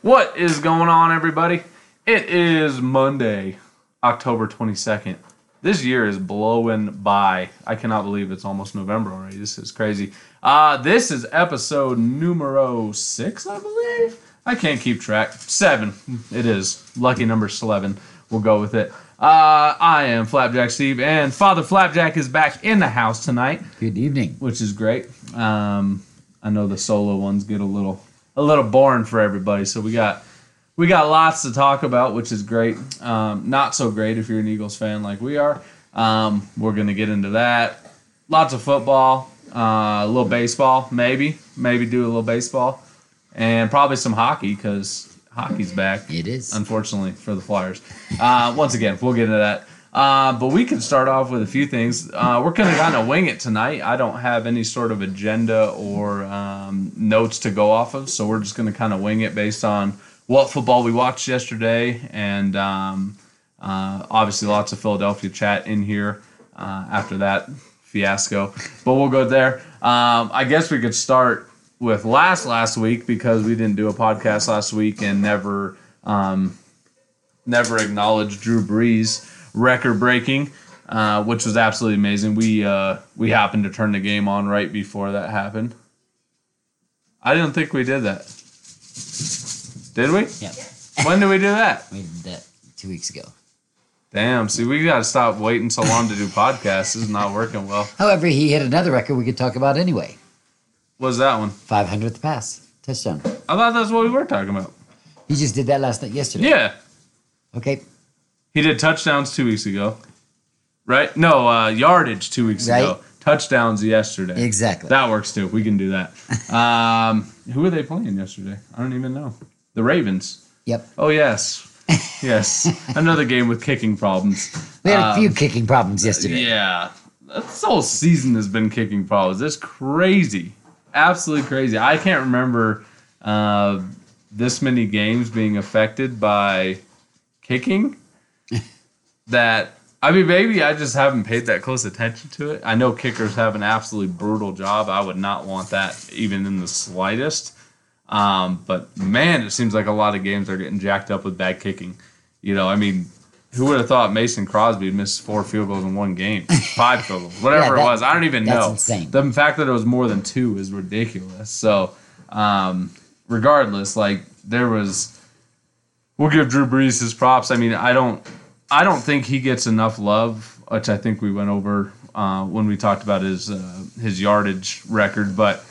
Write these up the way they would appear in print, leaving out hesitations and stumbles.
What is going on, everybody? It is Monday, October 22nd. This year is blowing by. I cannot believe it's almost November already. This is crazy. This is episode numero 6, I believe. I can't keep track. 7. It is. Lucky number 11. We'll go with it. I am Flapjack Steve, and Father Flapjack is back in the house tonight. Good evening. Which is great. I know the solo ones get a little boring for everybody, so we got lots to talk about, which is great. Not so great if you're an Eagles fan like we are. We're gonna get into that. Lots of football, a little baseball, maybe do a little baseball, and probably some hockey because hockey's back. It is, unfortunately for the Flyers. Once again, we'll get into that. But we can start off with a few things. We're going to kind of wing it tonight. I don't have any sort of agenda or notes to go off of, so we're just going to kind of wing it based on what football we watched yesterday, and obviously lots of Philadelphia chat in here after that fiasco. But we'll go there. I guess we could start with last week because we didn't do a podcast last week and never acknowledged Drew Brees' record-breaking, which was absolutely amazing. We happened to turn the game on right before that happened. I didn't think we did that. Did we? Yep. When did we do that? We did that 2 weeks ago. Damn, see, we got to stop waiting so long to do podcasts. This is not working well. However, he hit another record we could talk about anyway. What's that one? 500th pass. Touchdown. I thought that's what we were talking about. He just did that yesterday. Yeah. Okay. He did touchdowns 2 weeks ago. Right? No, yardage 2 weeks ago. Touchdowns yesterday. Exactly. That works too. We can do that. Who were they playing yesterday? I don't even know. The Ravens. Yep. Oh, yes. Yes. Another game with kicking problems. We had a few kicking problems yesterday. Yeah. This whole season has been kicking problems. It's crazy. Absolutely crazy. I can't remember this many games being affected by kicking. Maybe I just haven't paid that close attention to it. I know kickers have an absolutely brutal job. I would not want that even in the slightest. But man, it seems like a lot of games are getting jacked up with bad kicking. You know, I mean, who would have thought Mason Crosby would miss 4 field goals in one game? 5 field goals, whatever it was. I don't even know. That's insane. The fact that it was more than 2 is ridiculous. So, regardless, we'll give Drew Brees his props. I mean, I don't think he gets enough love, which I think we went over when we talked about his yardage record. But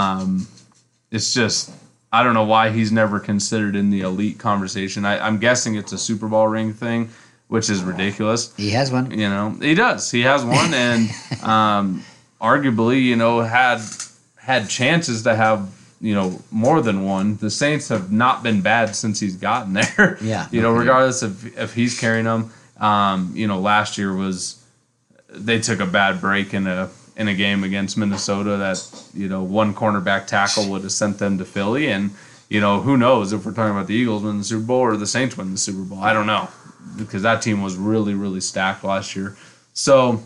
it's just, I don't know why he's never considered in the elite conversation. I'm guessing it's a Super Bowl ring thing, which is ridiculous. He has one. You know, he does. He has one, and arguably, you know, had chances to have, you know, more than one. The Saints have not been bad since he's gotten there. Yeah. You know, regardless if he's carrying them. You know, last year they took a bad break in a game against Minnesota that, you know, one cornerback tackle would have sent them to Philly. And, you know, who knows if we're talking about the Eagles win the Super Bowl or the Saints win the Super Bowl. I don't know, because that team was really, really stacked last year. So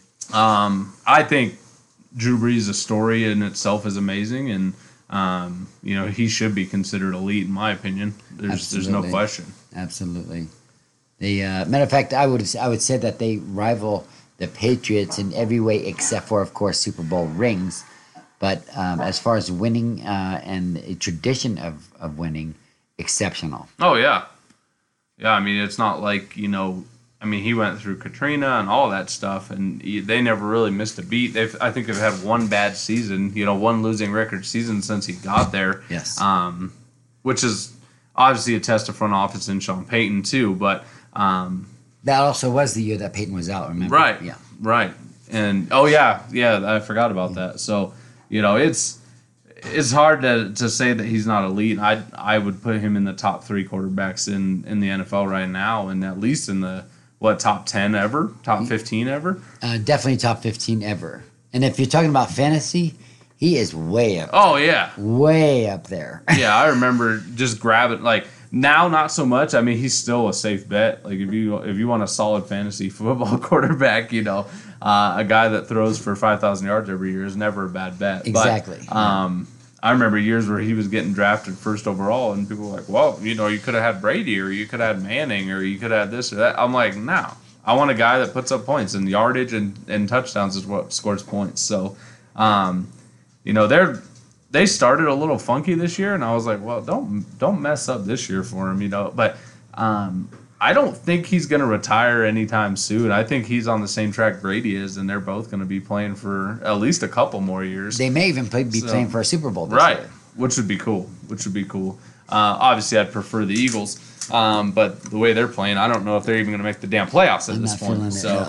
I think Drew Brees' story in itself is amazing, and you know, he should be considered elite in my opinion. There's no question. Absolutely. The matter of fact, I would say that they rival the Patriots in every way except for, of course, Super Bowl rings. But as far as winning and a tradition of winning, exceptional. Oh yeah, yeah. I mean, it's not like, you know. I mean, he went through Katrina and all that stuff, and they never really missed a beat. I think they've had one bad season, you know, one losing record season since he got there. Yes. Which is obviously a test of front office and Sean Payton too, but that also was the year that Payton was out. Remember? Right. Yeah. Right. And I forgot about that. So, you know, it's hard to say that he's not elite. I would put him in the top 3 quarterbacks in the NFL right now, and at least in the top 10 ever, top 15 ever. Definitely top 15 ever. And if you're talking about fantasy, he is way up. Oh yeah, way up there. Yeah, I remember just grabbing now, not so much. I mean, he's still a safe bet. Like if you want a solid fantasy football quarterback, you know, a guy that throws for 5,000 yards every year is never a bad bet. Exactly. But, I remember years where he was getting drafted first overall, and people were like, well, you know, you could have had Brady, or you could have had Manning, or you could have had this or that. I'm like, no. I want a guy that puts up points, and yardage and touchdowns is what scores points. So, you know, they started a little funky this year, and I was like, well, don't mess up this year for him, you know. But I don't think he's going to retire anytime soon. I think he's on the same track Brady is, and they're both going to be playing for at least a couple more years. They may even be playing for a Super Bowl this right, year. Which would be cool. Obviously, I'd prefer the Eagles, but the way they're playing, I don't know if they're even going to make the damn playoffs at this point. So,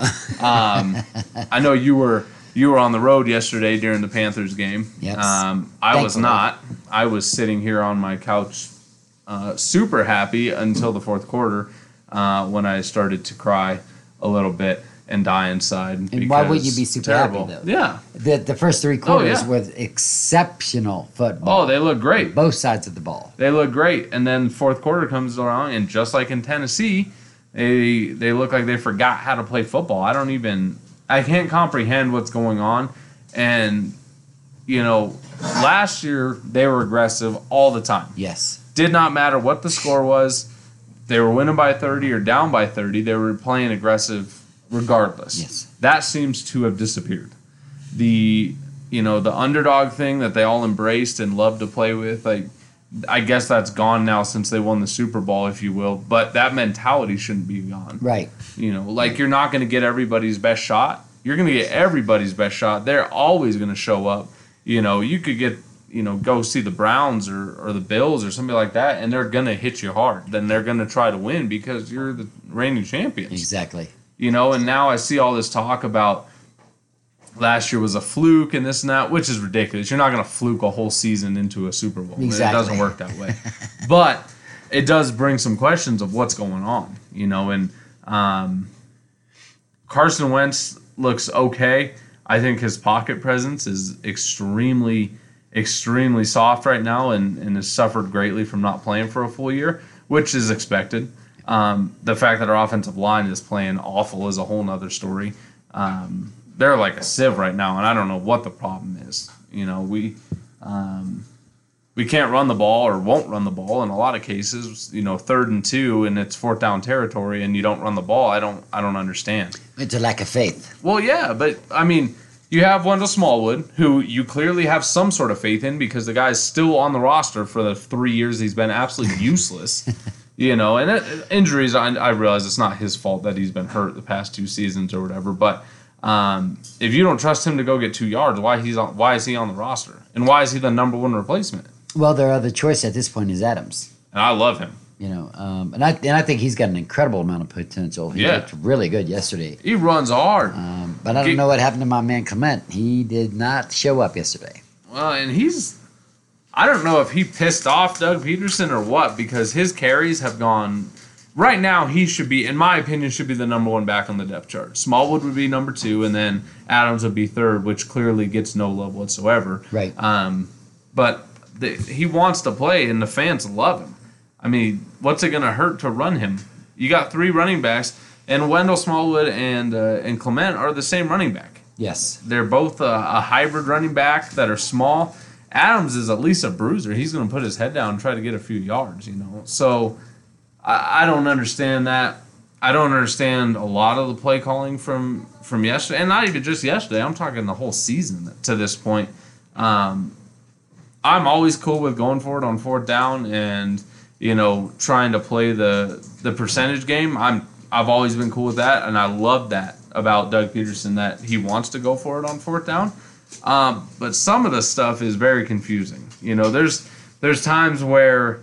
I know you were on the road yesterday during the Panthers game. Yes. I was not. I was sitting here on my couch, super happy until the fourth quarter. When I started to cry a little bit and die inside. And why would you be super happy, though? Yeah. The first three quarters were exceptional football. Oh, they look great. Both sides of the ball. They look great. And then fourth quarter comes around, and just like in Tennessee, they look like they forgot how to play football. I can't comprehend what's going on. And, you know, last year they were aggressive all the time. Yes. Did not matter what the score was. They were winning by 30 or down by 30. They were playing aggressive regardless. Yes. That seems to have disappeared. The underdog thing that they all embraced and loved to play with, like, I guess that's gone now since they won the Super Bowl, if you will. But that mentality shouldn't be gone. Right. You know, like, you're not going to get everybody's best shot. You're going to get everybody's best shot. They're always going to show up. You know, you could get, you know, go see the Browns or the Bills or somebody like that, and they're going to hit you hard. Then they're going to try to win because you're the reigning champions. Exactly. You know, and now I see all this talk about last year was a fluke and this and that, which is ridiculous. You're not going to fluke a whole season into a Super Bowl. Exactly. It doesn't work that way. But it does bring some questions of what's going on, you know, and Carson Wentz looks okay. I think his pocket presence is extremely soft right now and has suffered greatly from not playing for a full year, which is expected. The fact that our offensive line is playing awful is a whole nother story. They're like a sieve right now, and I don't know what the problem is. You know, we can't run the ball or won't run the ball in a lot of cases. You know, 3rd and 2 and it's fourth down territory, and you don't run the ball. I don't understand. It's a lack of faith. Well, yeah, but I mean, you have Wendell Smallwood, who you clearly have some sort of faith in because the guy's still on the roster for the 3 years he's been absolutely useless. You know, and injuries, I realize it's not his fault that he's been hurt the past 2 seasons or whatever, but if you don't trust him to go get 2 yards, why is he on the roster? And why is he the number 1 replacement? Well, their other choice at this point is Adams. And I love him. You know, and I think he's got an incredible amount of potential. He looked really good yesterday. He runs hard. But I don't know what happened to my man Clement. He did not show up yesterday. Well, and I don't know if he pissed off Doug Peterson or what, because his carries have gone. Right now, he should be, in my opinion, should be the number 1 back on the depth chart. Smallwood would be number 2, and then Adams would be 3rd, which clearly gets no love whatsoever. Right. But he wants to play, and the fans love him. I mean, what's it going to hurt to run him? You got 3 running backs, and Wendell Smallwood and Clement are the same running back. Yes. They're both a hybrid running back that are small. Adams is at least a bruiser. He's going to put his head down and try to get a few yards, you know. So I don't understand that. I don't understand a lot of the play calling from yesterday, and not even just yesterday. I'm talking the whole season to this point. I'm always cool with going for it on 4th down and, you know, trying to play the percentage game. I've always been cool with that, and I love that about Doug Peterson, that he wants to go for it on 4th down. But some of the stuff is very confusing. You know, there's times where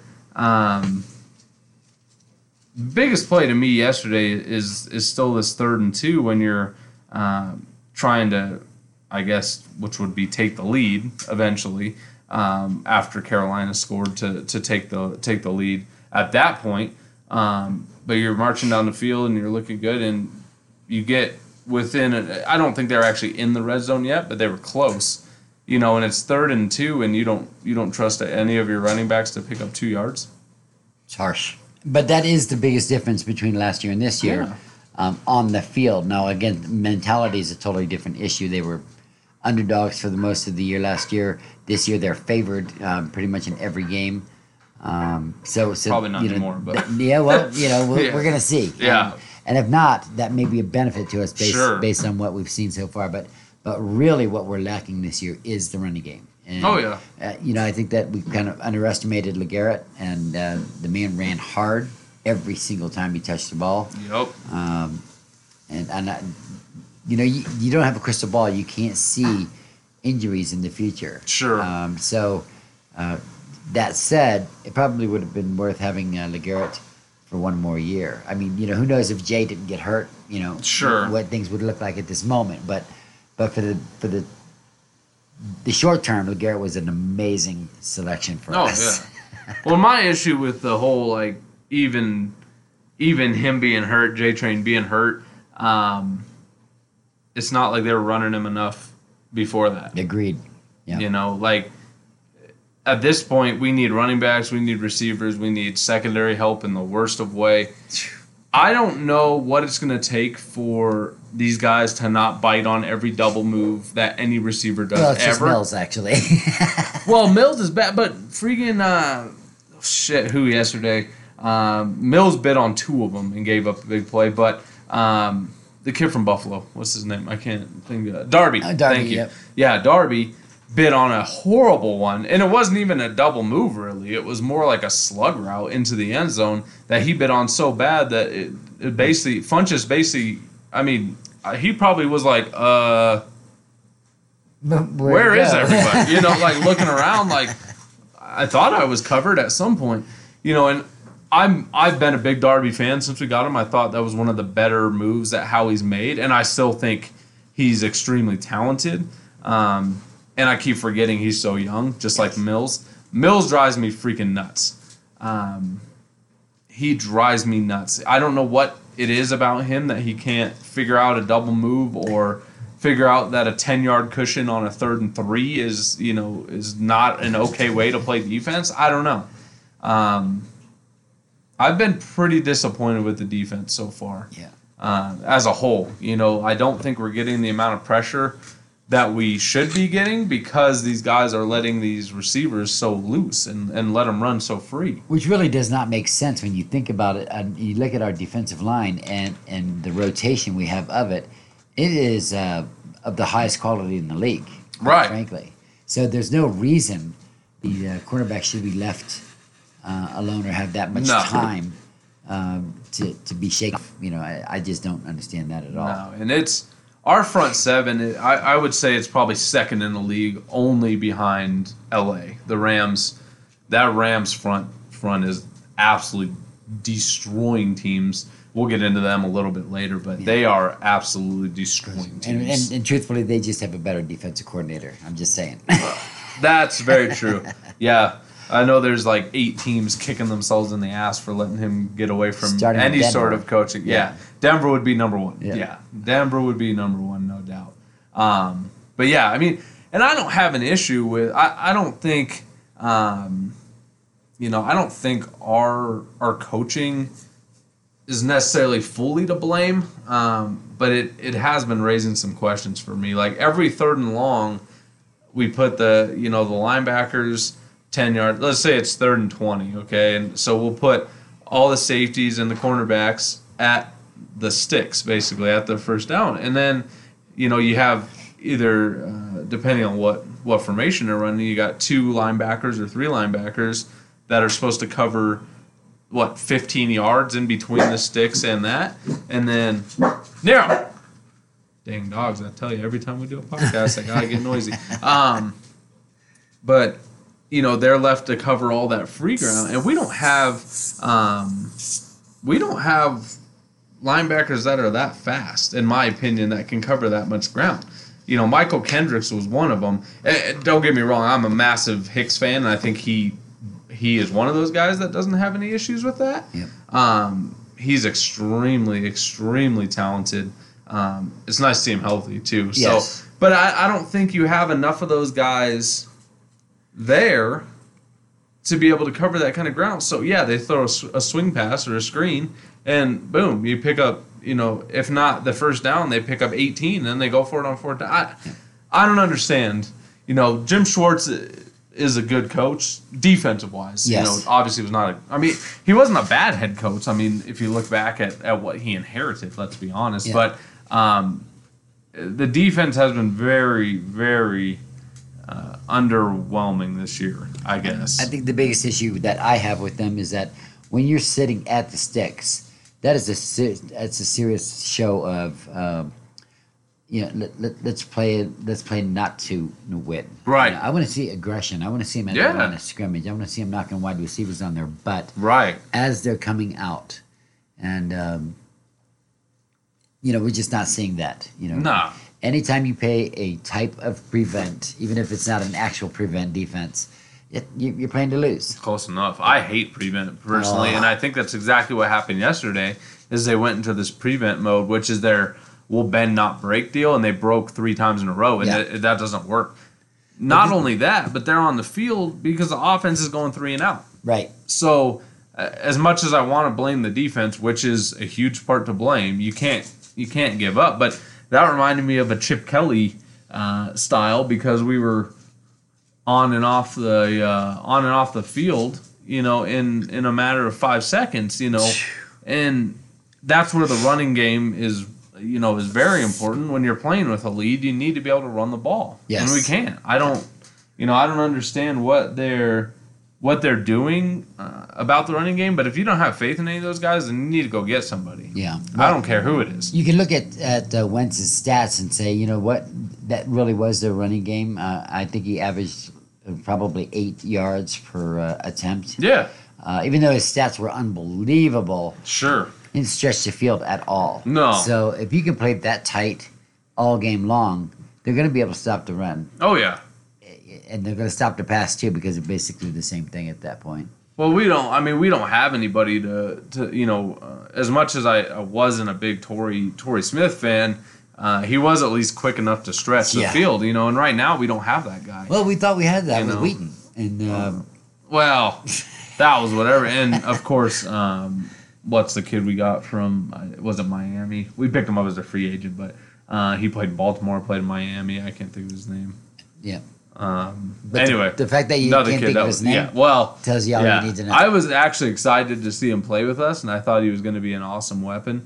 the biggest play to me yesterday is still this 3rd and 2 when you're trying to, I guess, which would be take the lead eventually after Carolina scored to take the lead at that point. But you're marching down the field and you're looking good, and you get within I don't think they're actually in the red zone yet, but they were close. You know, and it's 3rd and 2, and you don't trust any of your running backs to pick up 2 yards. It's harsh. But that is the biggest difference between last year and this year on the field. Now, again, mentality is a totally different issue. They were underdogs for the most of the year last year. This year they're favored pretty much in every game. So Probably not you know, anymore, but yeah, well, you know, Yeah. we're gonna see. Yeah. And if not, that may be a benefit to us Sure. based on what we've seen so far. But really, what we're lacking this year is the running game. And, Oh, yeah. you know, I think that we kind of underestimated LeGarrette, and the man ran hard every single time he touched the ball. Yep. And you know, you don't have a crystal ball. You can't see injuries in the future. Sure. So that said, it probably would have been worth having LeGarrette for one more year. I mean, you know, who knows if Jay didn't get hurt? You know, Sure. what things would look like at this moment. But for the short term, LeGarrette was an amazing selection for Oh us. yeah. Well, my issue with the whole like even him being hurt, J Train being hurt, it's not like they were running him enough before that. Agreed. Yeah. You know, like at this point, we need running backs, we need receivers, we need secondary help in the worst of way. I don't know what it's going to take for these guys to not bite on every double move that any receiver does Well, it's just ever. Mills, actually. Well, Mills is bad, but freaking who yesterday? Mills bit on 2 of them and gave up a big play, but the kid from Buffalo, what's his name? I can't think of it. Darby. Darby, Thank you. yep. Yeah, Darby bit on a horrible one, and it wasn't even a double move really. It was more like a slug route into the end zone that he bit on so bad that it basically Funchess basically. I mean, he probably was like, where is everybody? You know, like looking around, like I thought I was covered at some point. You know, and I've been a big Darby fan since we got him. I thought that was one of the better moves that Howie's made, and I still think he's extremely talented. And I keep forgetting he's so young, just like Mills. Mills drives me freaking nuts. He drives me nuts. I don't know what it is about him that he can't figure out a double move or figure out that a 10-yard cushion on a 3rd and 3 is not an okay way to play defense. I don't know. I've been pretty disappointed with the defense so far. Yeah. As a whole, you know, I don't think we're getting the amount of pressure that we should be getting because these guys are letting these receivers so loose and let them run so free. Which really does not make sense when you think about it. You look at our defensive line and the rotation we have of it. It is of the highest quality in the league, Right. frankly. So there's no reason the cornerback should be left alone or have that much No. time to be shaken. You know, I just don't understand that at all. No, and it's our front seven. I would say it's probably second in the league, only behind LA. The Rams, that Rams front is absolutely destroying teams. We'll get into them a little bit later, but they are absolutely destroying teams. And truthfully, they just have a better defensive coordinator. I'm just saying. That's very true. Yeah. I know there's like 8 teams kicking themselves in the ass for letting him get away from Starting with any Denver. sort of coaching. Yeah. Denver would be number 1. Yeah. Yeah. Denver would be number 1, no doubt. But yeah, I mean, and I don't have an issue with, I don't think, I don't think our coaching is necessarily fully to blame, but it has been raising some questions for me. Like every 3rd and long, we put the linebackers 10 yards. Let's say it's 3rd and 20, okay? And so we'll put all the safeties and the cornerbacks at the sticks, basically, at the first down. And then, you have either, depending on what formation they're running, you got 2 linebackers or 3 linebackers that are supposed to cover, 15 yards in between the sticks and that. And then, now, dang dogs, I tell you, every time we do a podcast, I gotta get noisy. But they're left to cover all that free ground, and we don't have linebackers that are that fast, in my opinion, that can cover that much ground. Michael Kendricks was one of them. Don't get me wrong, I'm a massive Hicks fan, and I think he is one of those guys that doesn't have any issues with that. Yep. He's extremely, extremely talented. It's nice to see him healthy too. Yes. So, but I don't think you have enough of those guys there to be able to cover that kind of ground. So yeah, they throw a swing pass or a screen, and boom, you pick up. If not the first down, they pick up 18, and then they go for it on 4th down. I don't understand. You know, Jim Schwartz is a good coach, defensive wise. Yes. You know, obviously was not a. I mean, he wasn't a bad head coach. I mean, if you look back at what he inherited, let's be honest. Yeah. But the defense has been very, very underwhelming this year, I guess. I think the biggest issue that I have with them is that when you're sitting at the sticks, that's a serious show of let's play not to win. Right. You know, I want to see aggression. I want to see them at the line of scrimmage. I want to see them knocking wide receivers on their butt. Right. As they're coming out, and we're just not seeing that. Nah. Anytime you pay a type of prevent, even if it's not an actual prevent defense, you're playing to lose. Close enough. I hate prevent personally, and I think that's exactly what happened yesterday. Is they went into this prevent mode, which is their will bend not break deal, and they broke 3 times in a row, and that doesn't work. Not only that, but they're on the field because the offense is going 3 and out. Right. So, as much as I want to blame the defense, which is a huge part to blame, you can't give up. But that reminded me of a Chip Kelly style because we were on and off the field, in a matter of 5 seconds, and that's where the running game is very important. When you're playing with a lead, you need to be able to run the ball. Yes. And we can't. I don't understand what they're doing about the running game. But if you don't have faith in any of those guys, then you need to go get somebody. Yeah. I don't care who it is. You can look at Wentz's stats and say, you know what, that really was their running game. I think he averaged probably 8 yards per attempt. Yeah. Even though his stats were unbelievable. Sure. He didn't stretch the field at all. No. So if you can play that tight all game long, they're going to be able to stop the run. Oh, yeah. And they're going to stop the pass, too, because it's basically the same thing at that point. Well, we don't have anybody to as much as I wasn't a big Torrey Smith fan, he was at least quick enough to stretch the field, and right now we don't have that guy. Well, we thought we had that with Wheaton. And well, that was whatever. And, of course, what's the kid we got from, was it Miami? We picked him up as a free agent, but he played in Baltimore, played in Miami. I can't think of his name. Yeah. But anyway, the fact that you can't think of his name tells you all you need to know. I was actually excited to see him play with us, and I thought he was going to be an awesome weapon.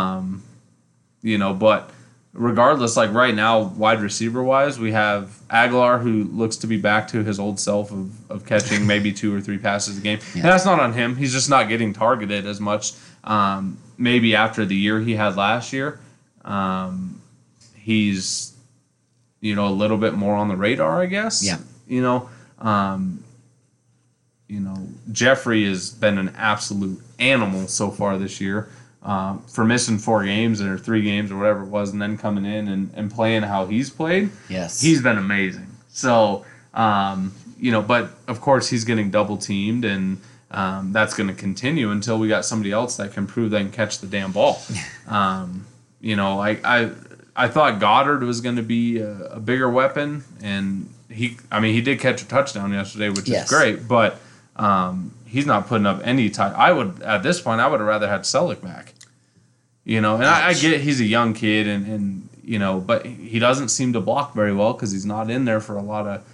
But regardless, like right now, wide receiver wise, we have Aguilar, who looks to be back to his old self of catching maybe 2 or 3 passes a game. Yeah. And that's not on him. He's just not getting targeted as much. Maybe after the year he had last year, he's a little bit more on the radar, I guess. Yeah. Jeffrey has been an absolute animal so far this year. For missing 4 games or 3 games or whatever it was, and then coming in and playing how he's played. Yes. He's been amazing. So, but of course he's getting double teamed, and that's going to continue until we got somebody else that can prove they can catch the damn ball. I thought Goddard was going to be a bigger weapon, and he did catch a touchdown yesterday, which is great, but he's not putting up any time. At this point, I would have rather had Selleck back. And I get he's a young kid, and but he doesn't seem to block very well because he's not in there for a lot of,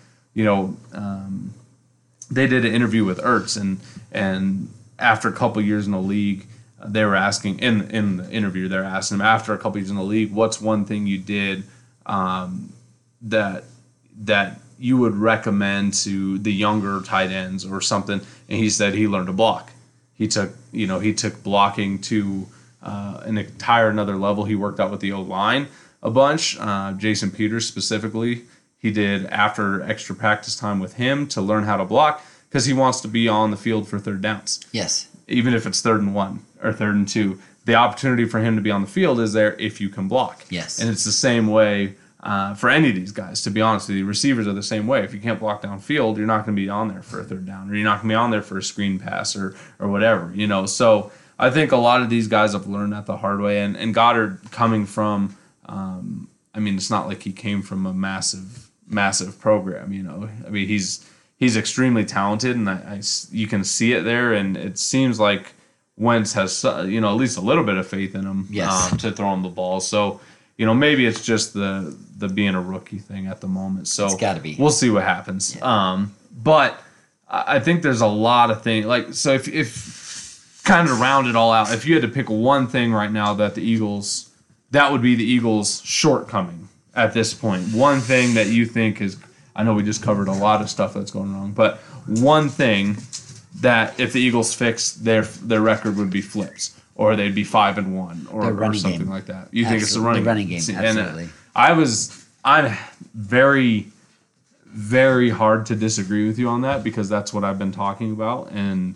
they did an interview with Ertz, and after a couple years in the league, they were asking in the interview, they're asking him after a couple years in the league, what's one thing you did that you would recommend to the younger tight ends or something? And he said he learned to block. He took blocking to an entire another level. He worked out with the O-line a bunch. Jason Peters specifically, he did after extra practice time with him to learn how to block because he wants to be on the field for third downs. Yes. Even if it's 3rd and 1 or 3rd and 2, the opportunity for him to be on the field is there if you can block. Yes. And it's the same way for any of these guys, to be honest with you. Receivers are the same way. If you can't block downfield, you're not going to be on there for a 3rd down, or you're not going to be on there for a screen pass or whatever. So I think a lot of these guys have learned that the hard way. And Goddard coming from, it's not like he came from a massive program. He's extremely talented, and you can see it there. And it seems like Wentz has at least a little bit of faith in him to throw him the ball. So maybe it's just the being a rookie thing at the moment. So It's gotta be. We'll see what happens. But I think there's a lot of things. Like, so if kind of round it all out, if you had to pick one thing right now that would be the Eagles' shortcoming at this point. One thing that you think is, I know we just covered a lot of stuff that's going wrong, but one thing that if the Eagles fixed, their record would be flips, or they'd be 5-1, or something game. like that. You think it's the running game? See, Absolutely. And I'm very, very hard to disagree with you on that, because that's what I've been talking about. And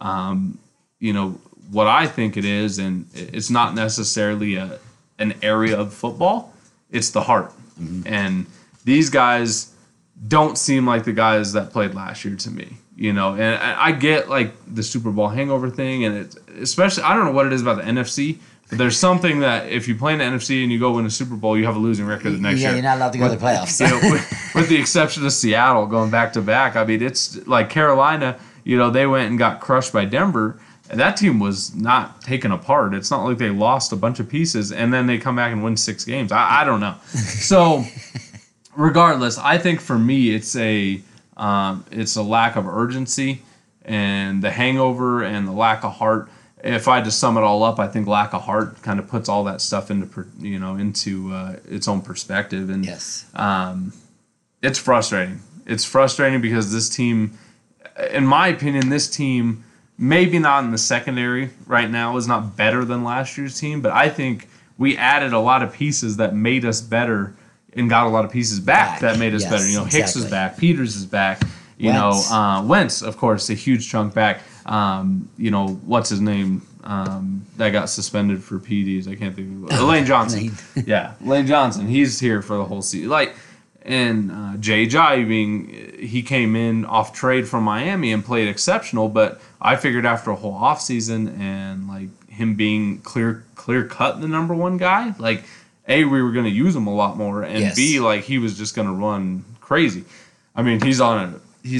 what I think it is, and it's not necessarily an area of football, it's the heart. And these guys don't seem like the guys that played last year to me, and I get like the Super Bowl hangover thing, and it's especially, I don't know what it is about the NFC, but there's something that if you play in the NFC and you go win a Super Bowl, you have a losing record the next year. Yeah, you're not allowed to go to the playoffs. With the exception of Seattle going back to back. I mean, it's like Carolina, they went and got crushed by Denver, and that team was not taken apart. It's not like they lost a bunch of pieces and then they come back and win 6 games. I don't know. So regardless, I think for me it's a lack of urgency and the hangover and the lack of heart. If I had to sum it all up, I think lack of heart kind of puts all that stuff into its own perspective. And yes, it's frustrating. It's frustrating because this team, in my opinion, maybe not in the secondary right now is not better than last year's team, but I think we added a lot of pieces that made us better and got a lot of pieces back that made us better. Hicks is back, Peters is back, Wentz, of course, a huge chunk back. What's his name? That got suspended for PDs. I can't think of it. Lane Johnson. Yeah, Lane Johnson. He's here for the whole season. And Jay Ajayi he came in off trade from Miami and played exceptional, but I figured after a whole offseason and him being clear cut the number one guy, A, we were going to use him a lot more, and yes. B, he was just going to run crazy. I mean, he's on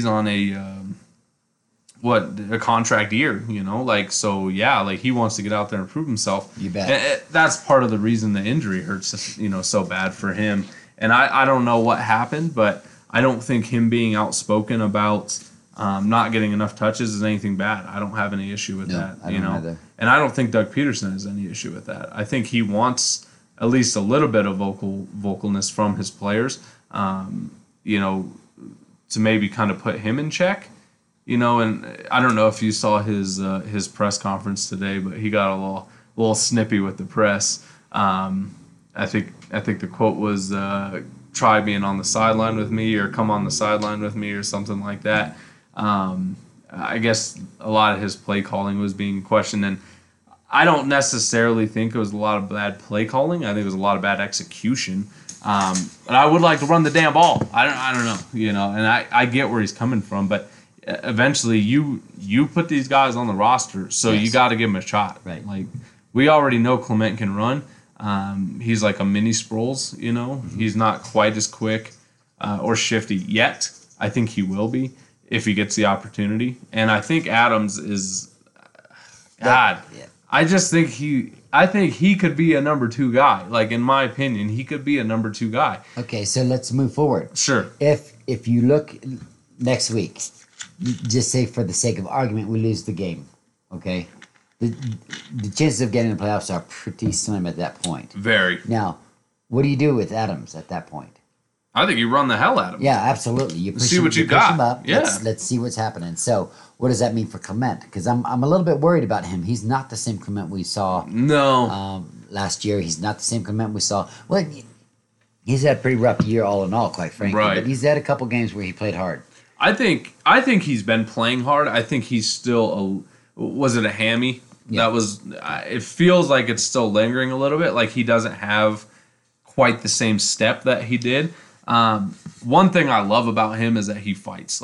a contract year, so yeah, he wants to get out there and prove himself. You bet. And that's part of the reason the injury hurts, so bad for him. And I don't know what happened, but I don't think him being outspoken about not getting enough touches is anything bad. I don't have any issue with that. I don't either. And I don't think Doug Peterson has any issue with that. I think he wants at least a little bit of vocalness from his players, to maybe kind of put him in check. And I don't know if you saw his press conference today, but he got a little snippy with the press. I think the quote was, "Try being on the sideline with me," or "Come on the sideline with me," or something like that. I guess a lot of his play calling was being questioned, and I don't necessarily think it was a lot of bad play calling. I think it was a lot of bad execution. And I would like to run the damn ball. I don't know, and I get where he's coming from, but eventually you put these guys on the roster, so yes. You got to give them a shot. Right. We already know Clement can run. He's like a mini Sproles, Mm-hmm. He's not quite as quick or shifty yet. I think he will be if he gets the opportunity. And I think Adams is God. Yeah. I think he could be a number 2 guy. In my opinion, he could be a number 2 guy. Okay, so let's move forward. Sure. If you look next week, just say for the sake of argument, we lose the game. Okay. The chances of getting in the playoffs are pretty slim at that point. Very. Now, what do you do with Adams at that point? I think you run the hell out of him. Yeah, absolutely. You push see what you got. Him up. Yeah. Let's see what's happening. So, what does that mean for Clement? Because I'm a little bit worried about him. He's not the same Clement we saw. No. Last year, he's not the same Clement we saw. Well, he's had a pretty rough year all in all, quite frankly. Right. But he's had a couple games where he played hard. I think he's been playing hard. I think he's still was it a hammy? Yeah. That was. It feels like it's still lingering a little bit. He doesn't have quite the same step that he did. One thing I love about him is that he fights.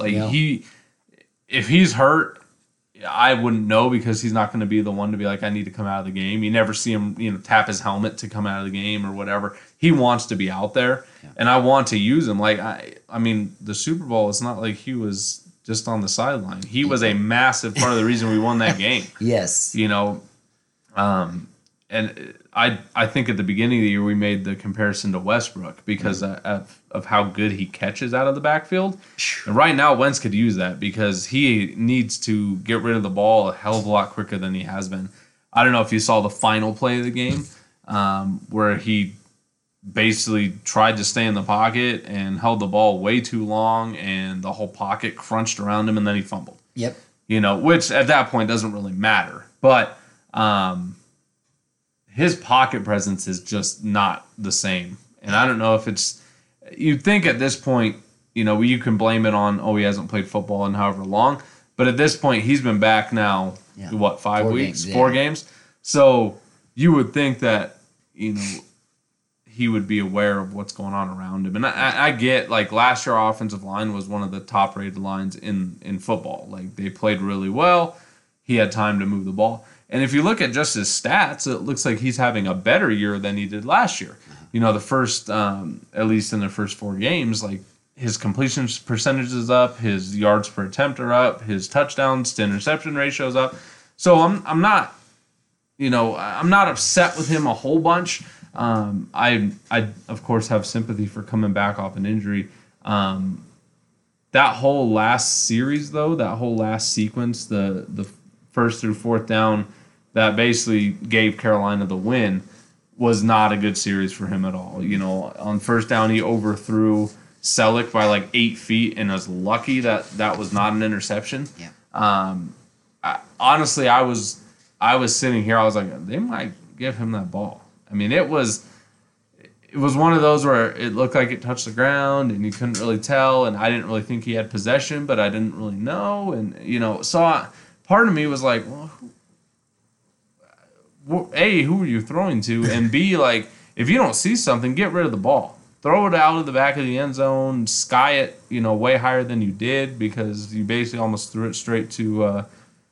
If he's hurt, I wouldn't know because he's not going to be the one to be like, I need to come out of the game. You never see him, tap his helmet to come out of the game or whatever. He wants to be out there, and I want to use him. I mean, the Super Bowl, it's not like he was just on the sideline. He was a massive part of the reason we won that game. Yes. and I think at the beginning of the year we made the comparison to Westbrook because of how good he catches out of the backfield. And right now Wentz could use that because he needs to get rid of the ball a hell of a lot quicker than he has been. I don't know if you saw the final play of the game where he basically tried to stay in the pocket and held the ball way too long, and the whole pocket crunched around him, and then he fumbled. Yep. Which at that point doesn't really matter. But his pocket presence is just not the same. And I don't know if it's... You'd think at this point, you can blame it on, he hasn't played football in however long. But at this point, he's been back now, 5 weeks? 4 games? So you would think that, he would be aware of what's going on around him. And I get, last year our offensive line was one of the top-rated lines in football. They played really well. He had time to move the ball. And if you look at just his stats, it looks like he's having a better year than he did last year. The first, at least in the first 4 games, his completion percentage is up, his yards per attempt are up, his touchdowns to interception ratio is up. So I'm not, I'm not upset with him a whole bunch. I of course have sympathy for coming back off an injury. That whole last series though, that whole last sequence, the first through fourth down that basically gave Carolina the win was not a good series for him at all. On first down he overthrew Selleck by 8 feet and was lucky that was not an interception. Yeah. Honestly, I was sitting here, I was like, they might give him that ball. I mean, it was one of those where it looked like it touched the ground and you couldn't really tell, and I didn't really think he had possession, but I didn't really know, and so part of me was like, well, A, who are you throwing to, and B, if you don't see something, get rid of the ball, throw it out of the back of the end zone, sky it, way higher than you did because you basically almost threw it straight to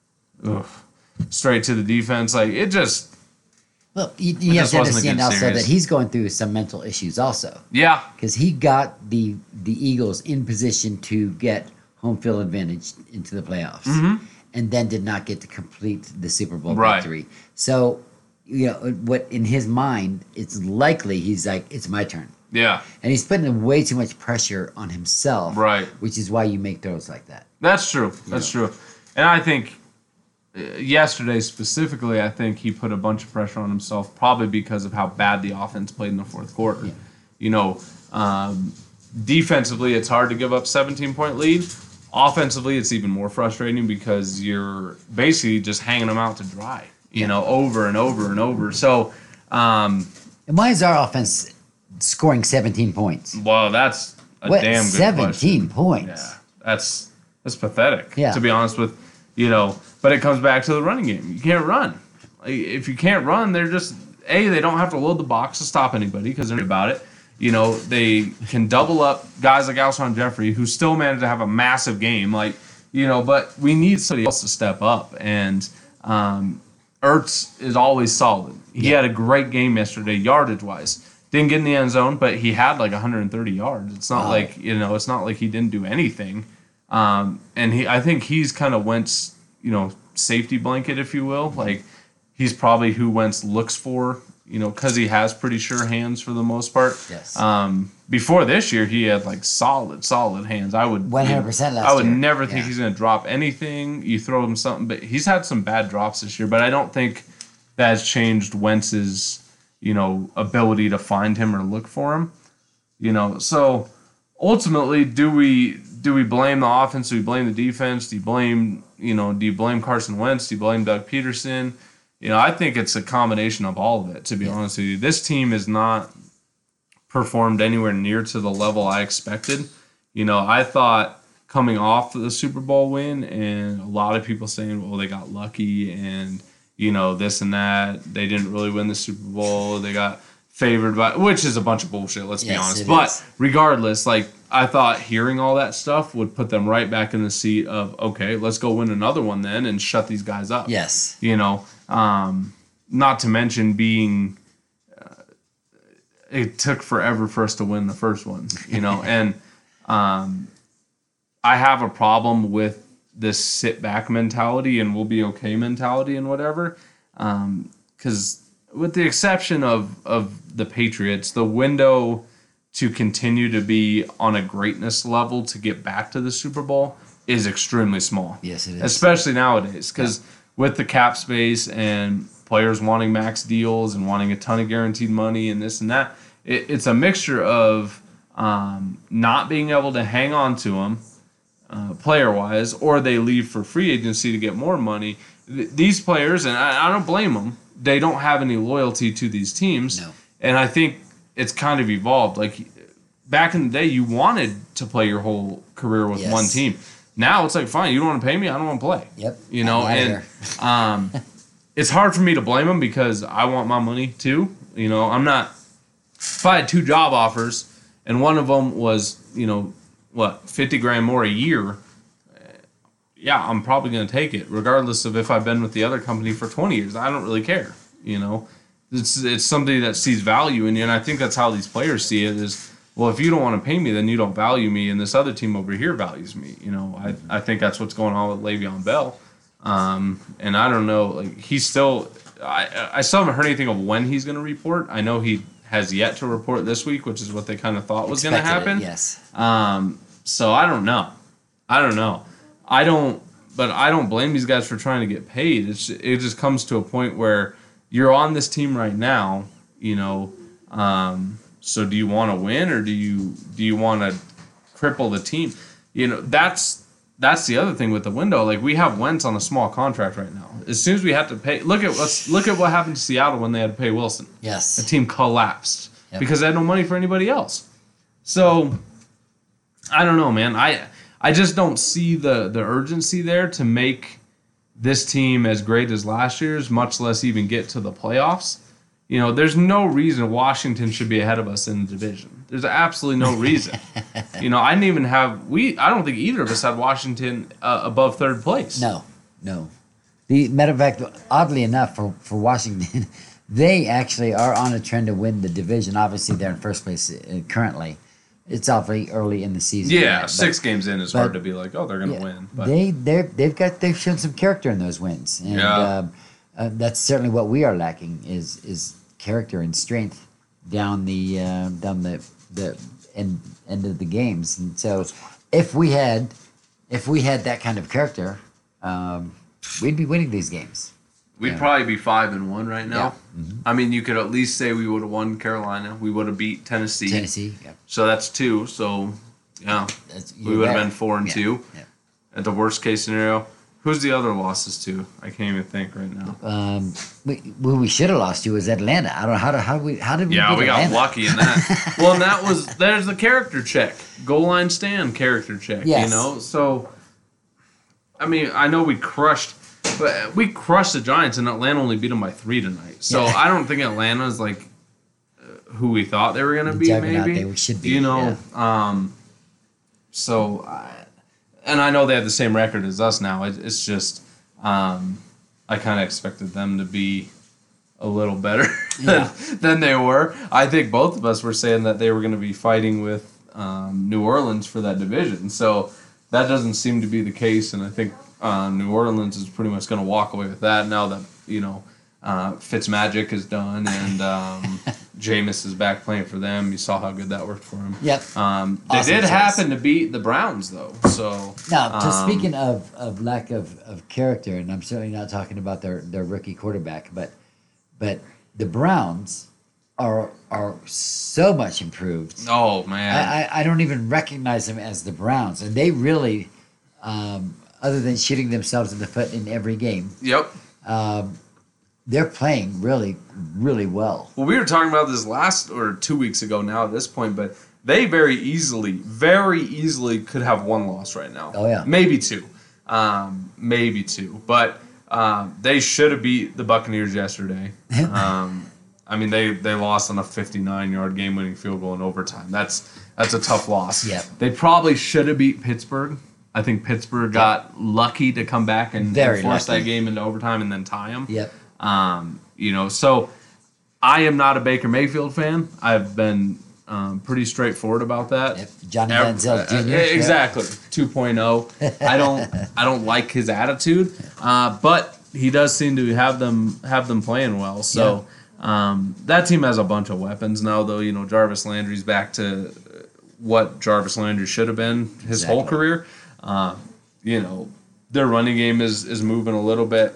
the defense. It just. Well, you have to understand also that he's going through some mental issues also. Yeah. Because he got the Eagles in position to get home field advantage into the playoffs. Mm-hmm. And then did not get to complete the Super Bowl victory. So, what in his mind, it's likely he's like, it's my turn. Yeah. And he's putting way too much pressure on himself. Right. Which is why you make throws like that. That's true. That's true. And I think yesterday specifically, I think he put a bunch of pressure on himself, probably because of how bad the offense played in the fourth quarter. Yeah. Defensively, it's hard to give up 17-point lead. Offensively, it's even more frustrating because you're basically just hanging them out to dry, over and over and over. So, and why is our offense scoring 17 points? Well, that's a damn good 17 question. Points. Yeah, that's pathetic. Yeah. To be honest with but it comes back to the running game. You can't run. If you can't run, they're just they don't have to load the box to stop anybody because they're about it. They can double up guys like Alshon Jeffrey, who still managed to have a massive game. But we need somebody else to step up. And Ertz is always solid. He had a great game yesterday, yardage-wise. Didn't get in the end zone, but he had 130 yards. It's not it's not like he didn't do anything. And I think he's kind of Wentz, safety blanket, if you will. He's probably who Wentz looks for. Because he has pretty sure hands for the most part. Yes. Before this year, he had solid hands. I would 100% I would never think he's going to drop anything. You throw him something, but he's had some bad drops this year. But I don't think that has changed Wentz's ability to find him or look for him. So ultimately, do we blame the offense? Do we blame the defense? Do you blame Carson Wentz? Do you blame Doug Peterson? I think it's a combination of all of it, to be honest with you. This team has not performed anywhere near to the level I expected. I thought coming off the Super Bowl win, and a lot of people saying, well, they got lucky and, this and that. They didn't really win the Super Bowl. They got favored by, which is a bunch of bullshit, let's be honest. But regardless, I thought hearing all that stuff would put them right back in the seat of, okay, let's go win another one then and shut these guys up. Yes. Not to mention being, it took forever for us to win the first one, and I have a problem with this sit back mentality and we'll be okay mentality and whatever, because with the exception of the Patriots, the window to continue to be on a greatness level to get back to the Super Bowl is extremely small. Yes, it is. Especially nowadays, because with the cap space and players wanting max deals and wanting a ton of guaranteed money and this and that, it's a mixture of not being able to hang on to them player-wise, or they leave for free agency to get more money. These players, and I don't blame them, they don't have any loyalty to these teams. No. And I think it's kind of evolved. Like back in the day, you wanted to play your whole career with Yes. one team. Now it's like, fine, you don't want to pay me, I don't want to play. Yep. You know, and it's hard for me to blame them because I want my money too. You know, I'm not. If I had 2 job offers and one of them was, you know, what, $50,000 more a year, yeah, I'm probably going to take it, regardless of if I've been with the other company for 20 years. I don't really care. You know, it's somebody that sees value in you, and I think that's how these players see it. Is, well, if you don't want to pay me, then you don't value me, and this other team over here values me. You know, I think that's what's going on with Le'Veon Bell, and I don't know, like he's still. I still haven't heard anything of when he's going to report. I know he has yet to report this week, which is what they kind of thought was going to happen. Yes. So I don't know. I don't blame these guys for trying to get paid. It just comes to a point where you're on this team right now, you know. So do you want to win or do you want to cripple the team? You know, that's the other thing with the window. Like we have Wentz on a small contract right now. As soon as we have to pay, look at what happened to Seattle when they had to pay Wilson. Yes. The team collapsed Yep. because they had no money for anybody else. So I don't know, man. I just don't see the urgency there to make this team as great as last year's, much less even get to the playoffs. You know, there's no reason Washington should be ahead of us in the division. There's absolutely no reason. You know, I don't think either of us had Washington above third place. No. The matter of fact, oddly enough, for Washington, they actually are on a trend to win the division. Obviously, they're in first place currently. It's awfully early in the season. Yeah, but 6 games in is hard to be like, oh, they're going to win. But They've shown some character in those wins, and that's certainly what we are lacking is character and strength down the end of the games. And so, if we had that kind of character, we'd be winning these games. We'd probably be 5-1 right now. Yeah. Mm-hmm. I mean, you could at least say we would have won Carolina. We would have beat Tennessee. Yep. So that's 2. So, yeah, we would have been 4-2. Yeah. At the worst case scenario, who's the other losses to? I can't even think right now. We should have lost to was Atlanta. I don't know how did we Yeah, beat we got Atlanta? lucky in that. Well, and there's the character check, goal line stand character check. Yes. You know, so I mean, I know we crushed the Giants, and Atlanta only beat them by 3 tonight. So Yeah. I don't think Atlanta is like who we thought they were going to be. Juggernaut Maybe they should be. you know. Yeah. And I know they have the same record as us now. It's just I kind of expected them to be a little better than they were. I think both of us were saying that they were going to be fighting with New Orleans for that division. So that doesn't seem to be the case, and I think New Orleans is pretty much going to walk away with that now that, you know, Fitzmagic is done and Jameis is back playing for them. You saw how good that worked for him. Yep. They Awesome did choice. happen to beat the Browns, though. So Now, speaking of lack of character, and I'm certainly not talking about their rookie quarterback, but the Browns are so much improved. oh man, I don't even recognize them as the Browns, and they really, other than shooting themselves in the foot in every game, yep. they're playing really, really well. Well, we were talking about this last or 2 weeks ago now at this point, but they very easily could have 1 loss right now. Oh, yeah. Maybe 2. But they should have beat the Buccaneers yesterday. I mean, they lost on a 59-yard game-winning field goal in overtime. That's a tough loss. Yep. They probably should have beat Pittsburgh. I think Pittsburgh got lucky to come back and force that game into overtime and then tie them. Yep. You know, so I am not a Baker Mayfield fan. I've been pretty straightforward about that. Yep. Johnny Manziel Jr. Exactly, 2.0. I don't like his attitude, but he does seem to have them playing well. So That team has a bunch of weapons now, though. You know, Jarvis Landry's back to what Jarvis Landry should have been his whole career. You know, their running game is moving a little bit.